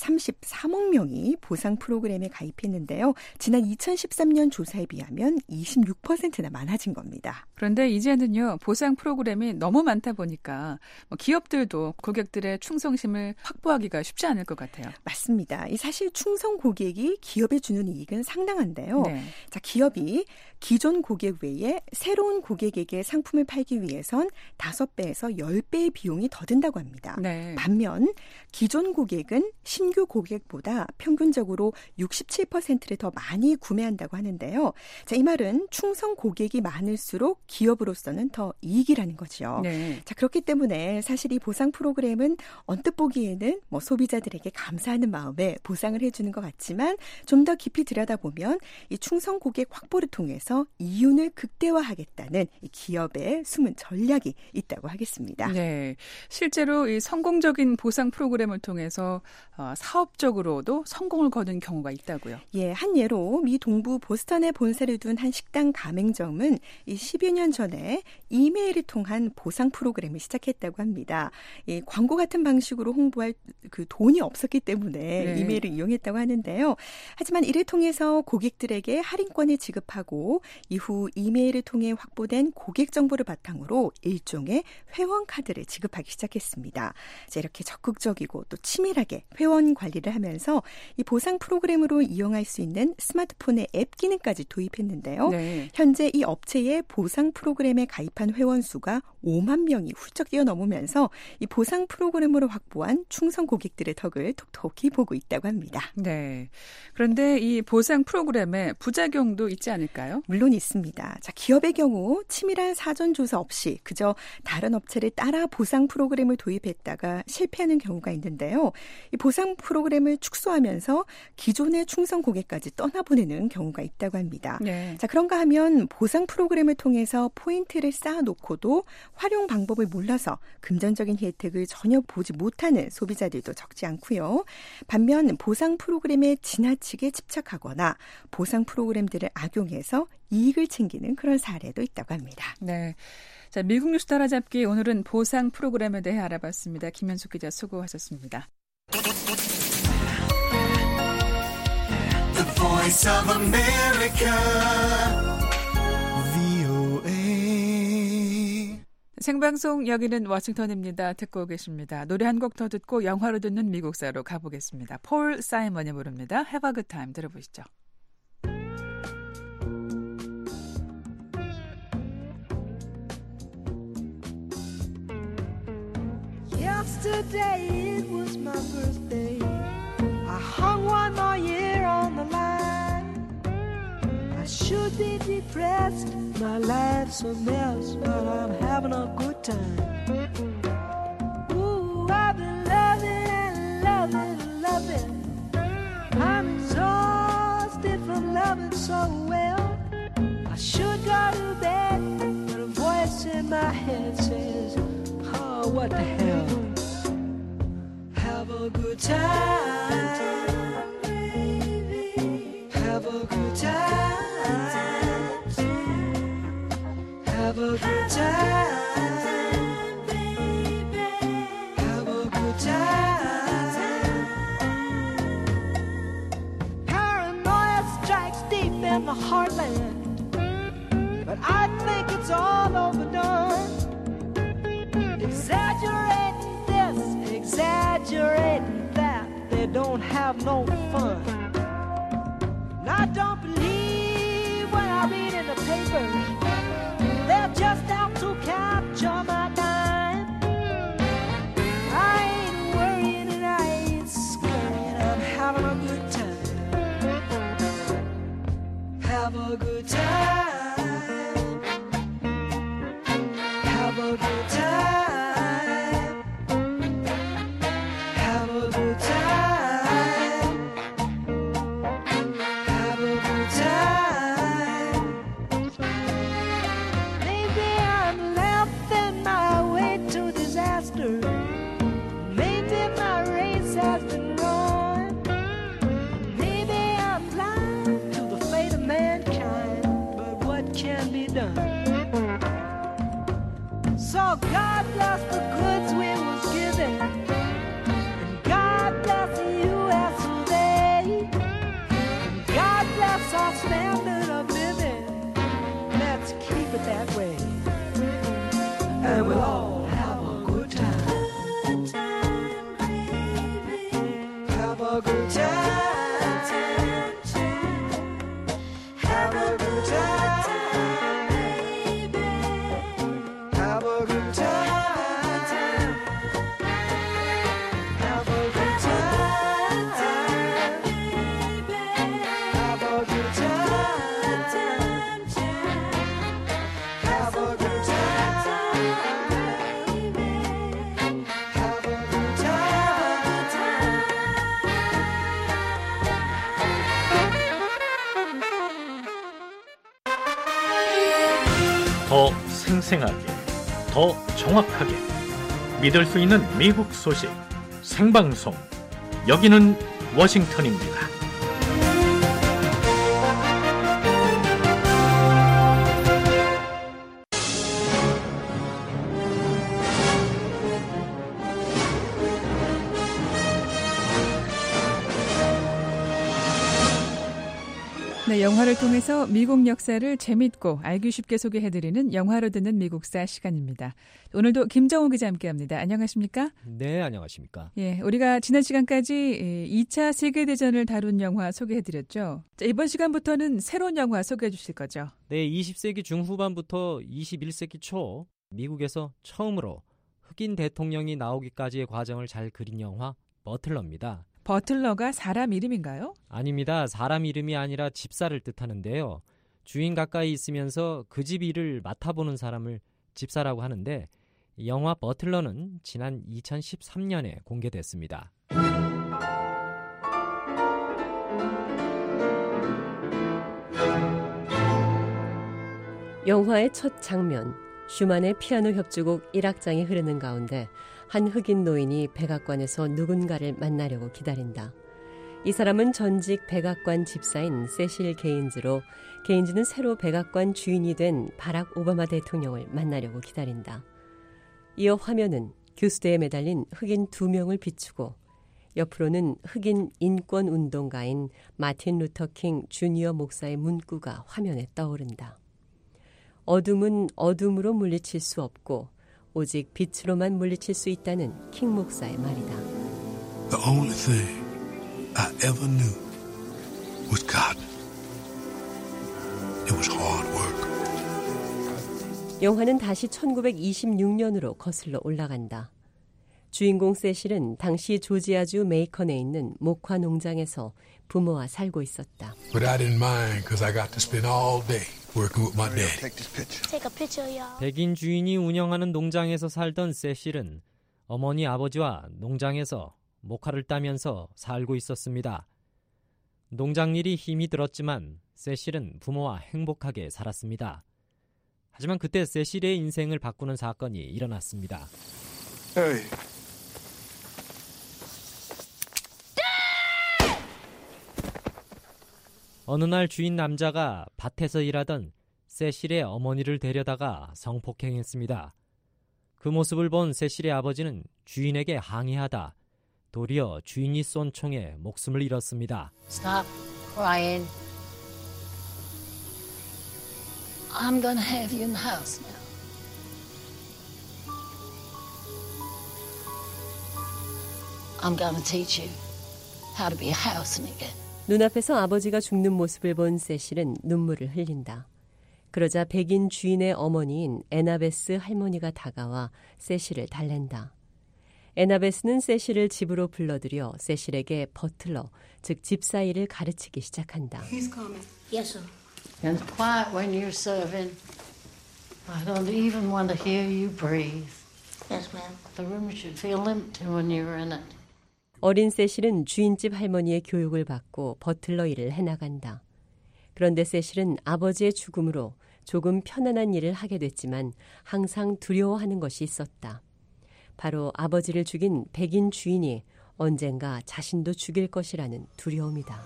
33억 명이 보상 프로그램에 가입했는데요. 지난 2013년 조사에 비하면 26%나 많아진 겁니다. 그런데 이제는요, 보상 프로그램이 너무 많다 보니까 기업들도 고객들의 충성심을 확보하기가 쉽지 않을 것 같아요. 맞습니다. 사실 충성 고객이 기업에 주는 이익은 상당한데요. 네. 자, 기업이 기존 고객 외에 새로운 고객에게 상품을 팔기 위해선 5배에서 10배의 비용이 더 든다고 합니다. 네. 반면 기존 고객은 신규 고객보다 평균적으로 67%를 더 많이 구매한다고 하는데요. 자, 이 말은 충성 고객이 많을수록 기업으로서는 더 이익이라는 거죠. 네. 자, 그렇기 때문에 사실 이 보상 프로그램은 언뜻 보기에는 소비자들에게 감사하는 마음에 보상을 해주는 것 같지만 좀 더 깊이 들여다보면 이 충성 고객 확보를 통해서 이윤을 극대화하겠다는 이 기업의 숨은 전략이 있다고 하겠습니다. 네, 실제로 이 성공적인 보상 프로그램을 통해서 사업적으로도 성공을 거둔 경우가 있다고요. 예, 한 예로 미 동부 보스턴에 본사를 둔 한 식당 가맹점은 이 10여 년 전에 이메일을 통한 보상 프로그램을 시작했다고 합니다. 이 광고 같은 방식으로 홍보할 그 돈이 없었기 때문에 네. 이메일을 이용했다고 하는데요. 하지만 이를 통해서 고객들에게 할인권을 지급하고 이후 이메일을 통해 확보된 고객 정보를 바탕으로 일종의 회원 카드를 지급하기 시작했습니다. 자, 이렇게 적극적이고 또 치밀하게 회원 관리를 하면서 이 보상 프로그램으로 이용할 수 있는 스마트폰의 앱 기능까지 도입했는데요. 네. 현재 이 업체의 보상 프로그램에 가입한 회원 수가 5만 명이 훌쩍 뛰어넘으면서 이 보상 프로그램으로 확보한 충성 고객들의 덕을 톡톡히 보고 있다고 합니다. 네. 그런데 이 보상 프로그램에 부작용도 있지 않을까요? 물론 있습니다. 자, 기업의 경우 치밀한 사전 조사 없이 그저 다른 업체를 따라 보상 프로그램을 도입했다가 실패하는 경우가 있는데요. 이 보상 프로그램을 축소하면서 기존의 충성 고객까지 떠나보내는 경우가 있다고 합니다. 네. 자, 그런가 하면 보상 프로그램을 통해서 포인트를 쌓아놓고도 활용 방법을 몰라서 금전적인 혜택을 전혀 보지 못하는 소비자들도 적지 않고요. 반면 보상 프로그램에 지나치게 집착하거나 보상 프로그램들을 악용해서 이익을 챙기는 그런 사례도 있다고 합니다. 네. 자, 미국 뉴스 따라잡기 오늘은 보상 프로그램에 대해 알아봤습니다. 김현숙 기자 수고하셨습니다. The Voice of America, VOA. 생방송 여기는 워싱턴입니다. 듣고 계십니다. 노래 한 곡 더 듣고 영화로 듣는 미국사로 가보겠습니다. 폴 사이먼이 부릅니다. Have a good time 들어보시죠. Yesterday it was my birthday. I hung one more year on the line. I should be depressed. My life's a mess, but I'm having a good time. Ooh, I've been loving and loving and loving. I'm exhausted from loving so well. I should go to bed, but a voice in my head says, oh, what the hell? Have a good time, baby. Have a good time. Have a good time, baby. Have a good time. Paranoia strikes deep in the heartland, but I think it's all overdone. Exaggerating this, exaggerating that, they don't have no fun. And I don't believe when I read in the papers, they're just out to capture my mind. I ain't worrying and I ain't scurrying, I'm having a good time. a good time. Have a good time. Have a good time. Have a good time. Maybe I'm laughing my way to disaster. Maybe my race has been run. Maybe I'm blind to the fate of mankind. But what can be done? So God bless the goods we was given, and God bless the U.S. of A, and God bless our standard of living. Let's keep it that way, and we'll all have a good time. Have a good time. Have a good time. Have a good time. Have a good time. Have a good time. Have a good time. Have a good 더 생생하게, 더 정확하게 믿을 수 있는 미국 소식 생방송. 여기는 워싱턴입니다. 네, 영화를 통해서 미국 역사를 재밌고 알기 쉽게 소개해드리는 영화로 듣는 미국사 시간입니다. 오늘도 김정우 기자 함께합니다. 안녕하십니까? 네, 안녕하십니까? 예, 우리가 지난 시간까지 2차 세계대전을 다룬 영화 소개해드렸죠. 자, 이번 시간부터는 새로운 영화 소개해 주실 거죠? 네, 20세기 중후반부터 21세기 초 미국에서 처음으로 흑인 대통령이 나오기까지의 과정을 잘 그린 영화 버틀러입니다. 버틀러가 사람 이름인가요? 아닙니다. 사람 이름이 아니라 집사를 뜻하는데요. 주인 가까이 있으면서 그 집 일을 맡아보는 사람을 집사라고 하는데, 영화 버틀러는 지난 2013년에 공개됐습니다. 영화의 첫 장면, 슈만의 피아노 협주곡 1악장이 흐르는 가운데 한 흑인 노인이 백악관에서 누군가를 만나려고 기다린다. 이 사람은 전직 백악관 집사인 세실 게인즈로, 게인즈는 새로 백악관 주인이 된 바락 오바마 대통령을 만나려고 기다린다. 이어 화면은 교수대에 매달린 흑인 2명을 비추고, 옆으로는 흑인 인권운동가인 마틴 루터 킹 주니어 목사의 문구가 화면에 떠오른다. 어둠은 어둠으로 물리칠 수 없고 오직 빛으로만 물리칠 수 있다는 킹 목사의 말이다. The only thing I ever knew was God. It was hard work. 영화는 다시 1926년으로 거슬러 올라간다. 주인공 세실은 당시 조지아주 메이컨에 있는 목화 농장에서 부모와 살고 있었다. But I didn't mind because I got to spend all day working with my daddy. Take a picture, y'all. 백인 주인이 운영하는 농장에서 살던 세실은 어머니 아버지와 농장에서 목화를 따면서 살고 있었습니다. 농장 일이 힘이 들었지만 세실은 부모와 행복하게 살았습니다. 하지만 그때 세실의 인생을 바꾸는 사건이 일어났습니다. Hey. 어느 날 주인 남자가 밭에서 일하던 세실의 어머니를 데려다가 성폭행했습니다. 그 모습을 본 세실의 아버지는 주인에게 항의하다 도리어 주인이 쏜 총에 목숨을 잃었습니다. Stop crying. I'm gonna have you in the house now. I'm gonna teach you how to be a house nigga. 눈앞에서 아버지가 죽는 모습을 본 세실은 눈물을 흘린다. 그러자 백인 주인의 어머니인 에나베스 할머니가 다가와 세실을 달랜다. 에나베스는 세실을 집으로 불러들여 세실에게 버틀러, 즉 집사 일을 가르치기 시작한다. He's coming. Yes, sir. And quiet when you're serving. I don't even want to hear you breathe. Yes, ma'am. The room should feel empty when you're in it. 어린 세실은 주인집 할머니의 교육을 받고 버틀러 일을 해나간다. 그런데 세실은 아버지의 죽음으로 조금 편안한 일을 하게 됐지만 항상 두려워하는 것이 있었다. 바로 아버지를 죽인 백인 주인이 언젠가 자신도 죽일 것이라는 두려움이다.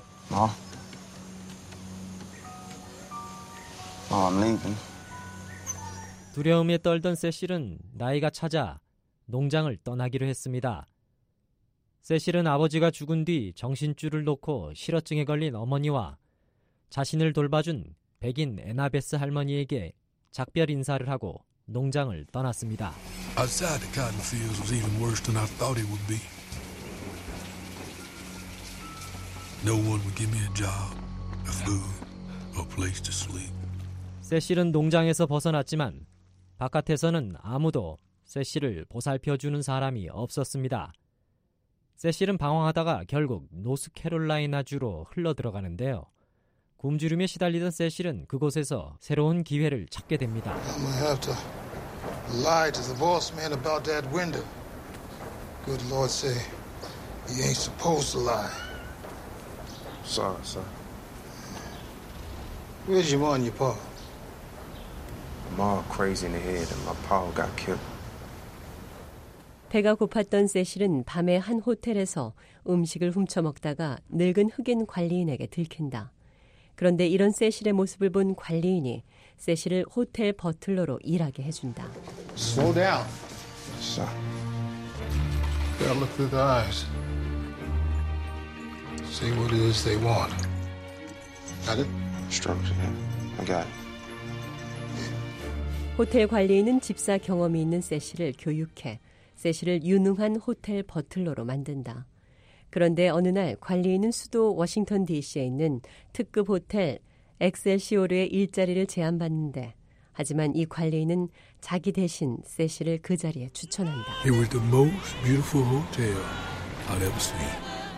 I'm leaving. 두려움에 떨던 세실은 나이가 차자 농장을 떠나기로 했습니다. 세실은 아버지가 죽은 뒤 정신줄을 놓고 실어증에 걸린 어머니와 자신을 돌봐준 백인 에나베스 할머니에게 작별 인사를 하고 농장을 떠났습니다. Outside the cotton fields was even worse than I thought it would be. No one would give me a job, a food, a place to sleep. 세실은 농장에서 벗어났지만 바깥에서는 아무도 세실을 보살펴주는 사람이 없었습니다. 세실은 방황하다가 결국 노스캐롤라이나주로 흘러들어가는데요. 굶주림에 시달리던 세실은 그곳에서 새로운 기회를 찾게 됩니다. I'm gonna have to lie to the boss man about that window. Good Lord say he ain't supposed to lie. Sorry, sir. Where's your ma and your pa? Ma crazy in the head and my pa got killed. 배가 고팠던 세실은 밤에 한 호텔에서 음식을 훔쳐먹다가 늙은 흑인 관리인에게 들킨다. 그런데 이런 세실의 모습을 본 관리인이 세실을 호텔 버틀러로 일하게 해준다. Slow down. Sir. Gotta look through the eyes. See what it is they want. Got it? Instructions, I got it. 호텔 관리인은 집사 경험이 있는 세실을 교육해 세실을 유능한 호텔 버틀러로 만든다. 그런데 어느 날 관리인은 수도 워싱턴 DC에 있는 특급 호텔 엑셀시오르의 일자리를 제안받는데 하지만 이 관리인은 자기 대신 세실을 그 자리에 추천한다. It was the most beautiful hotel I'd ever seen.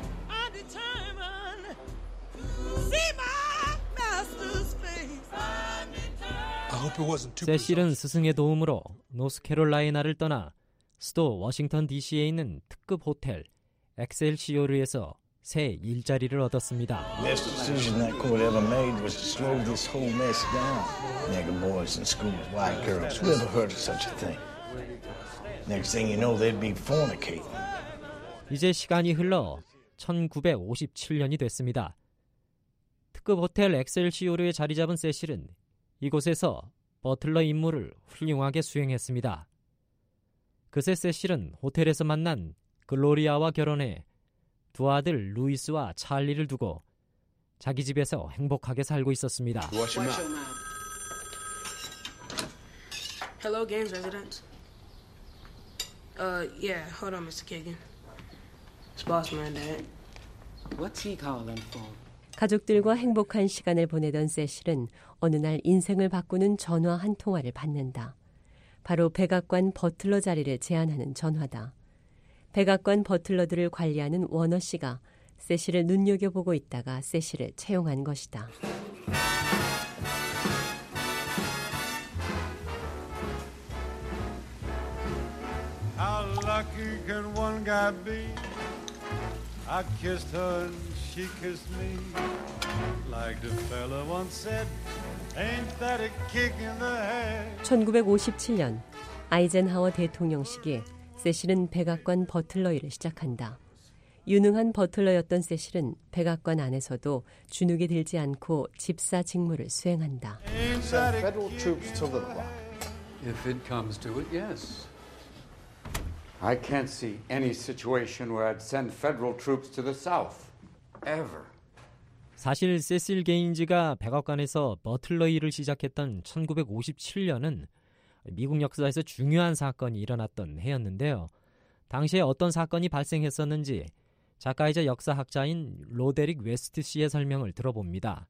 세실은 스승의 도움으로 노스캐롤라이나를 떠나 수도 워싱턴 DC에 있는 특급 호텔 엑셀시오르에서 새 일자리를 얻었습니다. Best decision that court ever made was to slow this whole mess down. Nigger boys in school with white girls. Who ever heard of such a thing? Next thing you know, they'd be fornicating. 이제 시간이 흘러 1957년이 됐습니다. 특급 호텔 엑셀시오르에 자리 잡은 세실은 이곳에서 버틀러 임무를 훌륭하게 수행했습니다. 그새 세실은 호텔에서 만난 글로리아와 결혼해 두 아들 루이스와 찰리를 두고 자기 집에서 행복하게 살고 있었습니다. Hello, Gaines residence. Yeah, hold on, Mr. Kagan. It's Bossman, Dad. What's he calling for? 가족들과 행복한 시간을 보내던 세실은 어느 날 인생을 바꾸는 전화 한 통화를 받는다. 바로 백악관 버틀러 자리를 제안하는 전화다. 백악관 버틀러들을 관리하는 워너 씨가 세실을 눈여겨보고 있다가 세실을 채용한 것이다. How lucky can one guy be? I kissed her and she kissed me. Like the fella once said, ain't that a kick in the head? 1957년 아이젠하워 대통령 시기에 세실은 백악관 버틀러 일을 시작한다. 유능한 버틀러였던 세실은 백악관 안에서도 주눅이 들지 않고 집사 직무를 수행한다. Send federal troops to Little Rock. If it comes to it, yes. I can't see any situation where I'd send federal troops to the south. Ever. 사실 세실 게인즈가 백악관에서 버틀러 일을 시작했던 1957년은 미국 역사에서 중요한 사건이 일어났던 해였는데요. 당시에 어떤 사건이 발생했었는지 작가이자 역사학자인 로데릭 웨스트 씨의 설명을 들어봅니다.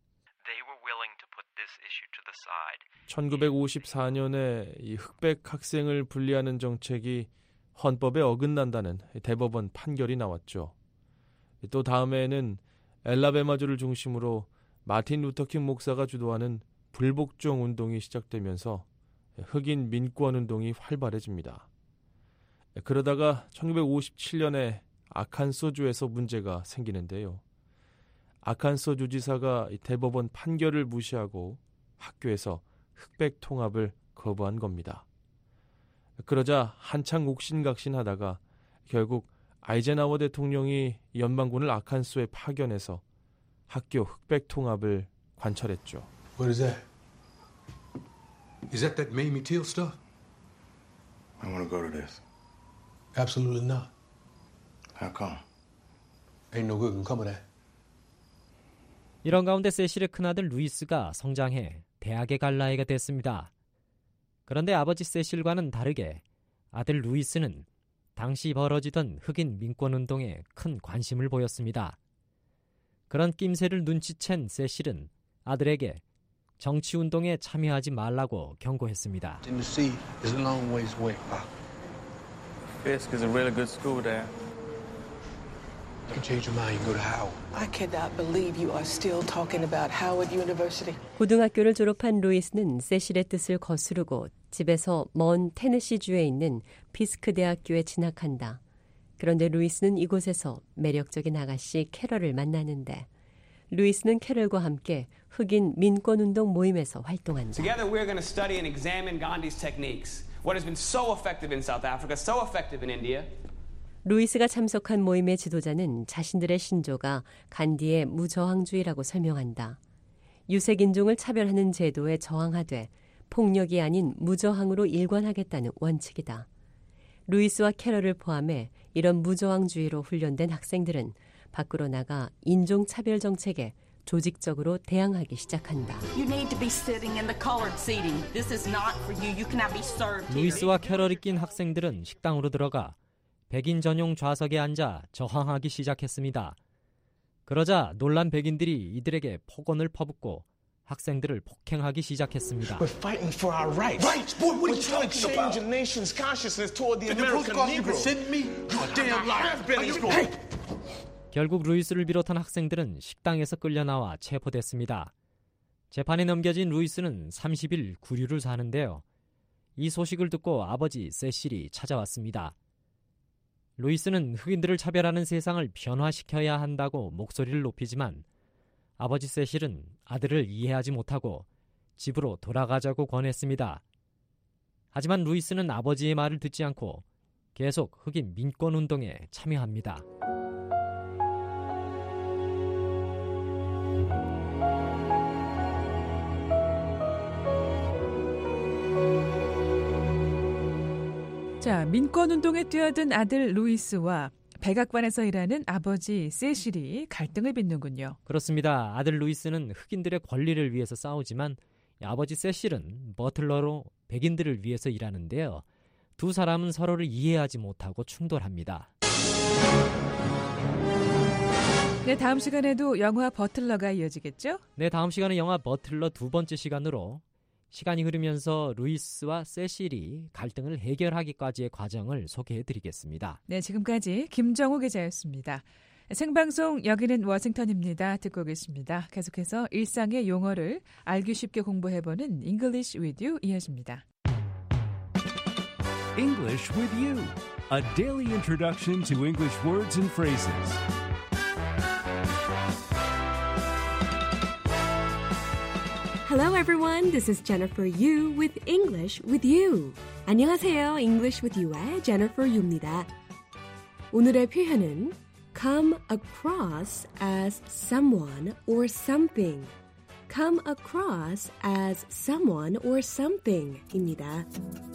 1954년에 이 흑백 학생을 분리하는 정책이 헌법에 어긋난다는 대법원 판결이 나왔죠. 또 다음에는 엘라베마주를 중심으로 마틴 루터킹 목사가 주도하는 불복종 운동이 시작되면서 흑인 민권 운동이 활발해집니다. 그러다가 1957년에 아칸소주에서 문제가 생기는데요. 아칸소 주지사가 대법원 판결을 무시하고 학교에서 흑백 통합을 거부한 겁니다. 그러자 한창 옥신각신하다가 결국 아이젠하워 대통령이 연방군을 아칸소에 파견해서 학교 흑백 통합을 관철했죠. What is that? Is that Mamie Till stuff? I want to go to this. Absolutely not. How come? Ain't no good can come of that. 이런 가운데 세실의 큰아들 루이스가 성장해 대학에 갈 나이가 됐습니다. 그런데 아버지 세실과는 다르게 아들 루이스는 당시 벌어지던 흑인 민권운동에 큰 관심을 보였습니다. 그런 낌새를 눈치챈 세실은 아들에게 정치운동에 참여하지 말라고 경고했습니다. Tennessee is a long ways away, Pop. Fisk is a really good school there. You can change your mind and go to Howard. I cannot believe you are still talking about Howard University. 고등학교를 졸업한 루이스는 세실의 뜻을 거스르고 집에서 먼 테네시주에 있는 피스크 대학교에 진학한다. 그런데 루이스는 이곳에서 매력적인 아가씨 캐럴을 만나는데 루이스는 캐럴과 함께 흑인 민권운동 모임에서 활동한다. Together we're going to study and examine Gandhi's techniques. What has been so effective in South Africa, so effective in India. 루이스가 참석한 모임의 지도자는 자신들의 신조가 간디의 무저항주의라고 설명한다. 유색인종을 차별하는 제도에 저항하되 폭력이 아닌 무저항으로 일관하겠다는 원칙이다. 루이스와 캐럴을 포함해 이런 무저항주의로 훈련된 학생들은 밖으로 나가 인종차별 정책에 조직적으로 대항하기 시작한다. You need to be sitting in the colored seating. This is not for you. You cannot be served here. 루이스와 캐럴이 낀 학생들은 식당으로 들어가 백인 전용 좌석에 앉아 저항하기 시작했습니다. 그러자 놀란 백인들이 이들에게 폭언을 퍼붓고 학생들을 폭행하기 시작했습니다. We're fighting for our rights. Rights? Boy, what are We're you trying to talking change about? a nation's consciousness toward the Did the American protocol you Negro. send me? You a damn liar. Hey! 결국 루이스를 비롯한 학생들은 식당에서 끌려나와 체포됐습니다. 재판에 넘겨진 루이스는 30일 구류를 사는데요. 이 소식을 듣고 아버지 세실이 찾아왔습니다. 루이스는 흑인들을 차별하는 세상을 변화시켜야 한다고 목소리를 높이지만 아버지 세실은 아들을 이해하지 못하고 집으로 돌아가자고 권했습니다. 하지만 루이스는 아버지의 말을 듣지 않고 계속 흑인 민권운동에 참여합니다. 자, 민권운동에 뛰어든 아들 루이스와 백악관에서 일하는 아버지 세실이 갈등을 빚는군요. 그렇습니다. 아들 루이스는 흑인들의 권리를 위해서 싸우지만 아버지 세실은 버틀러로 백인들을 위해서 일하는데요. 두 사람은 서로를 이해하지 못하고 충돌합니다. 네, 다음 시간에도 영화 버틀러가 이어지겠죠? 네, 다음 시간은 영화 버틀러 두 번째 시간으로 시간이 흐르면서 루이스와 세실이 갈등을 해결하기까지의 과정을 소개해드리겠습니다. 네, 지금까지 김정우 기자였습니다. 생방송 여기는 워싱턴입니다. 듣고 계십니다. 계속해서 일상의 용어를 알기 쉽게 공부해보는 English with You 이어집니다. English with You, a daily introduction to English words and phrases. Hello everyone, this is Jennifer Yu with English with You. 안녕하세요, English with You의 Jennifer Yu입니다. 오늘의 표현은 come across as someone or something. come across as someone or something 입니다.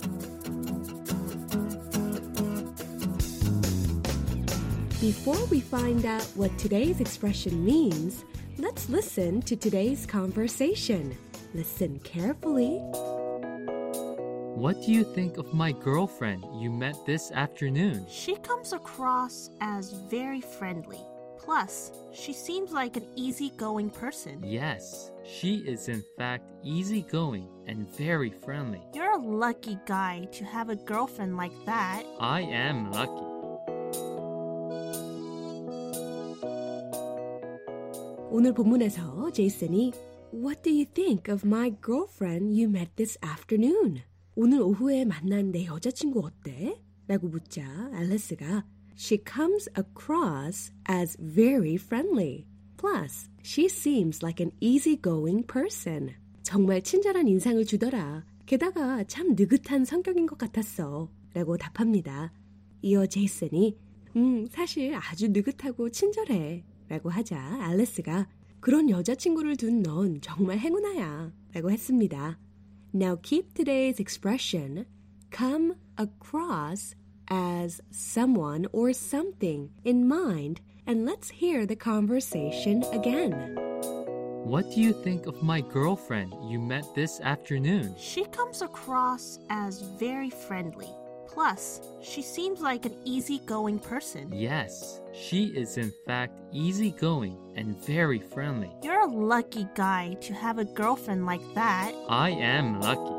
Before we find out what today's expression means, let's listen to today's conversation. Listen carefully. What do you think of my girlfriend you met this afternoon? She comes across as very friendly. Plus, she seems like an easygoing person. Yes, she is in fact easygoing and very friendly. You're a lucky guy to have a girlfriend like that. I am lucky. 오늘 본문에서 제이슨이 What do you think of my girlfriend you met this afternoon? 오늘 오후에 만난 내 여자친구 어때? 라고 묻자 앨리스가 She comes across as very friendly. Plus, she seems like an easygoing person. 정말 친절한 인상을 주더라. 게다가 참 느긋한 성격인 것 같았어. 라고 답합니다. 이어 제이슨이 사실 아주 느긋하고 친절해. 라고 하자 앨리스가 그런 여자친구를 둔 넌 정말 행운아야. 라고 했습니다. Now keep today's expression come across as someone or something in mind and let's hear the conversation again. What do you think of my girlfriend you met this afternoon? She comes across as very friendly. Plus, she seems like an easygoing person. Yes, she is in fact easygoing and very friendly. You're a lucky guy to have a girlfriend like that. I am lucky.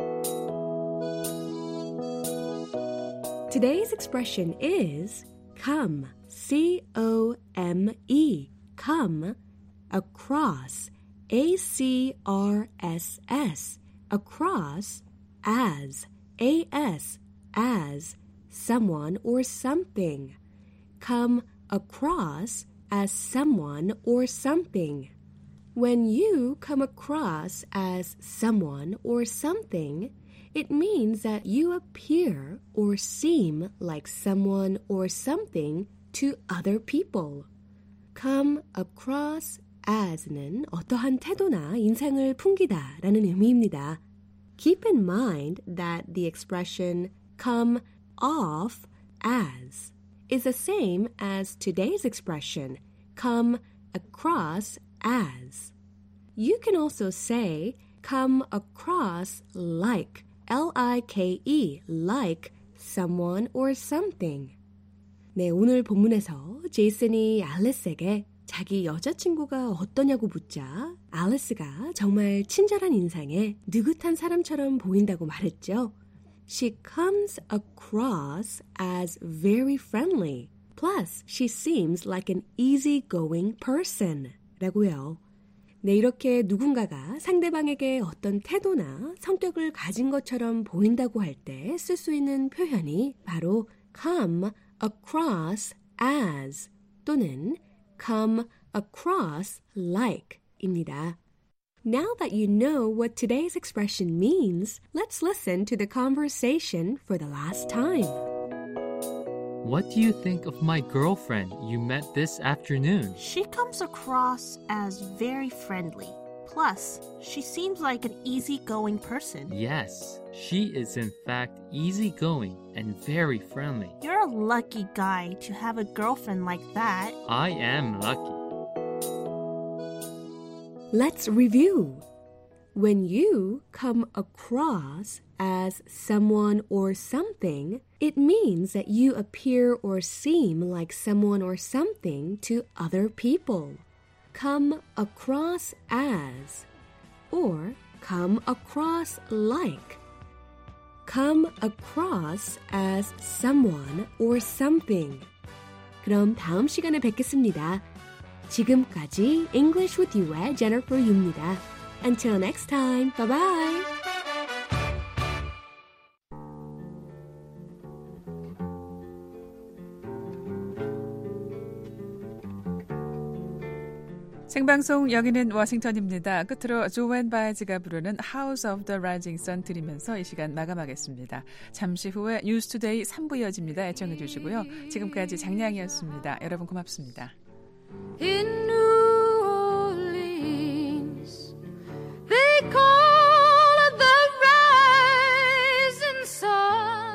Today's expression is come, C-O-M-E, come, across, A-C-R-S-S, across, as, A-S, as, someone or something. Come across as someone or something. When you come across as someone or something, it means that you appear or seem like someone or something to other people. Come across as는 어떠한 태도나 인상을 풍기다 라는 의미입니다. Keep in mind that the expression come off as is the same as today's expression come across as. You can also say come across like L-I-K-E, like someone or something. 네, 오늘 본문에서 제이슨이 앨리스에게 자기 여자친구가 어떠냐고 묻자 앨리스가 정말 친절한 인상에 느긋한 사람처럼 보인다고 말했죠. She comes across as very friendly. Plus, she seems like an easygoing person. 라고요. 네, 이렇게 누군가가 상대방에게 어떤 태도나 성격을 가진 것처럼 보인다고 할 때 쓸 수 있는 표현이 바로 come across as 또는 come across like 입니다. Now that you know what today's expression means, let's listen to the conversation for the last time. What do you think of my girlfriend you met this afternoon? She comes across as very friendly. Plus, she seems like an easygoing person. Yes, she is in fact easygoing and very friendly. You're a lucky guy to have a girlfriend like that. I am lucky. Let's review. When you come across as someone or something, it means that you appear or seem like someone or something to other people. Come across as or come across like. Come across as someone or something. 그럼 다음 시간에 뵙겠습니다. 지금까지 English with You의 Jennifer Yu입니다. Until next time, bye-bye! 생방송 여기는 워싱턴입니다. 끝으로 조앤 바이즈가 부르는 House of the Rising Sun 들으면서 이 시간 마감하겠습니다. 잠시 후에 뉴스투데이 3부 이어집니다. 애청해 주시고요. 지금까지 장량이었습니다. 여러분 고맙습니다. In New Orleans, they call it the rising sun,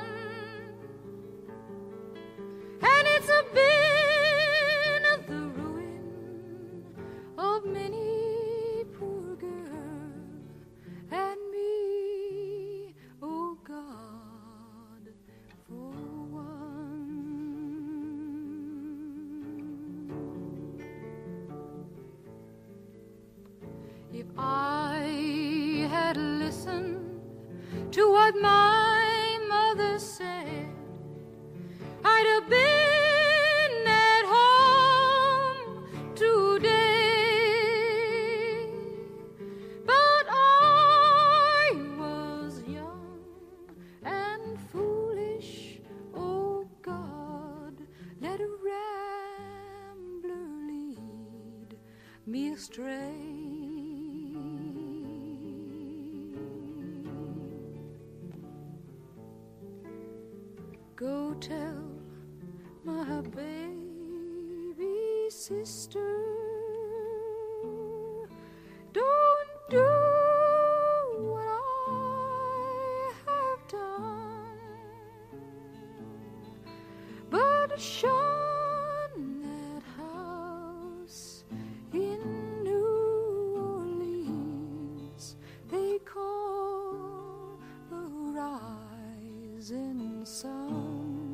and it's a been of the ruin of many poor girl and me, oh God, for one. If I had listened to what my mother said, I'd have been at home today. away. Go tell my baby sister, don't do what I have done, but shun that house in New Orleans they call the rising sun.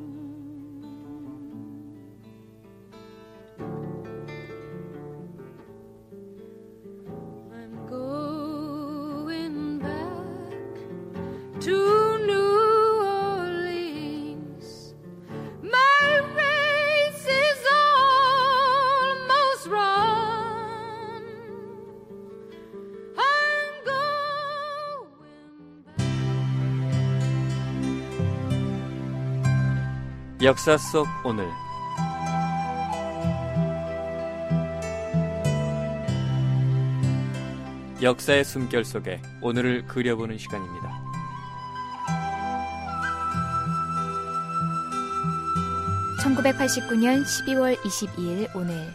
역사 속 오늘 역사의 숨결 속에 오늘을 그려보는 시간입니다. (1989년 12월 22일) 오늘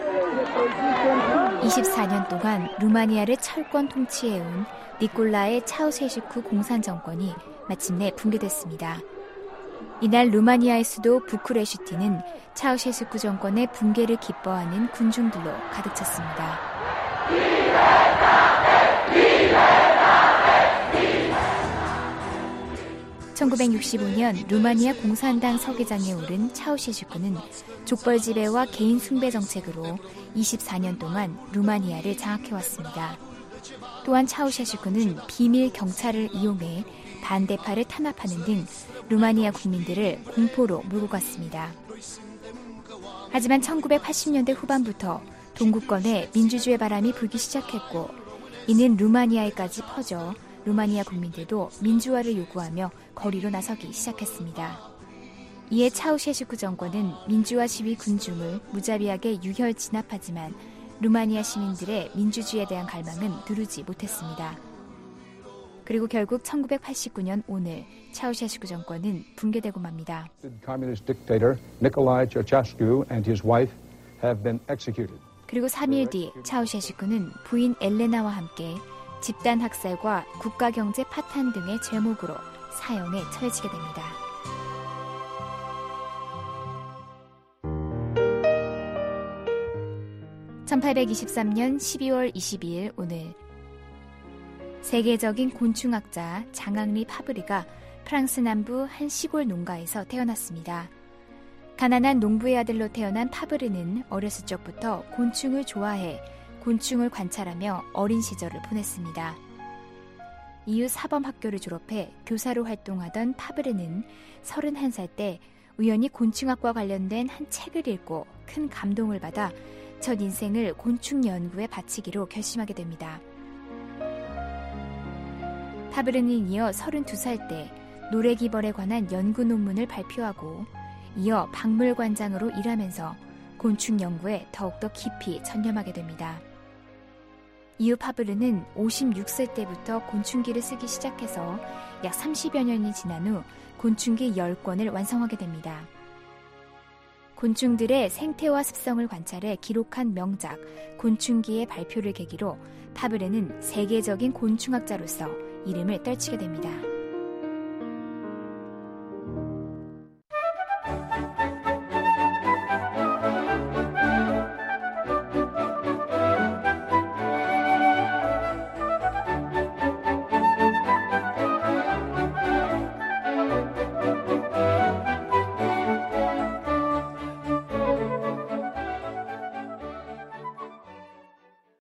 24년 동안 루마니아를 철권 통치해온 니콜라의 차우셰슈크 공산정권이 마침내 붕괴됐습니다. 이날 루마니아의 수도 부쿠레슈티는 차우셰슈크 정권의 붕괴를 기뻐하는 군중들로 가득 찼습니다. 1965년 루마니아 공산당 서기장에 오른 차우셰슈크는 족벌 지배와 개인 숭배 정책으로 24년 동안 루마니아를 장악해왔습니다. 또한 차우셰슈크는 비밀 경찰을 이용해 반대파를 탄압하는 등 루마니아 국민들을 공포로 몰고 갔습니다. 하지만 1980년대 후반부터 동구권에 민주주의 바람이 불기 시작했고 이는 루마니아에까지 퍼져 루마니아 국민들도 민주화를 요구하며 거리로 나서기 시작했습니다. 이에 차우셰슈크 정권은 민주화 시위 군중을 무자비하게 유혈 진압하지만 루마니아 시민들의 민주주의에 대한 갈망은 누르지 못했습니다. 그리고 결국 1989년 오늘 차우셰슈크 정권은 붕괴되고 맙니다. Communist dictator Nicolae Ceausescu and his wife have been executed. 그리고 3일 뒤 차우셰슈크는 부인 엘레나와 함께 집단 학살과 국가경제 파탄 등의 죄목으로 사형에 처해지게 됩니다. (1823년 12월 22일) 오늘 세계적인 곤충학자 장앙리 파브리가 프랑스 남부 한 시골 농가에서 태어났습니다. 가난한 농부의 아들로 태어난 파브르는 어렸을 적부터 곤충을 좋아해 곤충을 관찰하며 어린 시절을 보냈습니다. 이후 사범학교를 졸업해 교사로 활동하던 파브르는 31살 때 우연히 곤충학과 관련된 한 책을 읽고 큰 감동을 받아 첫 인생을 곤충 연구에 바치기로 결심하게 됩니다. 파브르는 이어 32살 때 노래기벌에 관한 연구 논문을 발표하고 이어 박물관장으로 일하면서 곤충 연구에 더욱더 깊이 전념하게 됩니다. 이후 파브르는 56세 때부터 곤충기를 쓰기 시작해서 약 30여 년이 지난 후 곤충기 10권을 완성하게 됩니다. 곤충들의 생태와 습성을 관찰해 기록한 명작 곤충기의 발표를 계기로 파브르는 세계적인 곤충학자로서 이름을 떨치게 됩니다.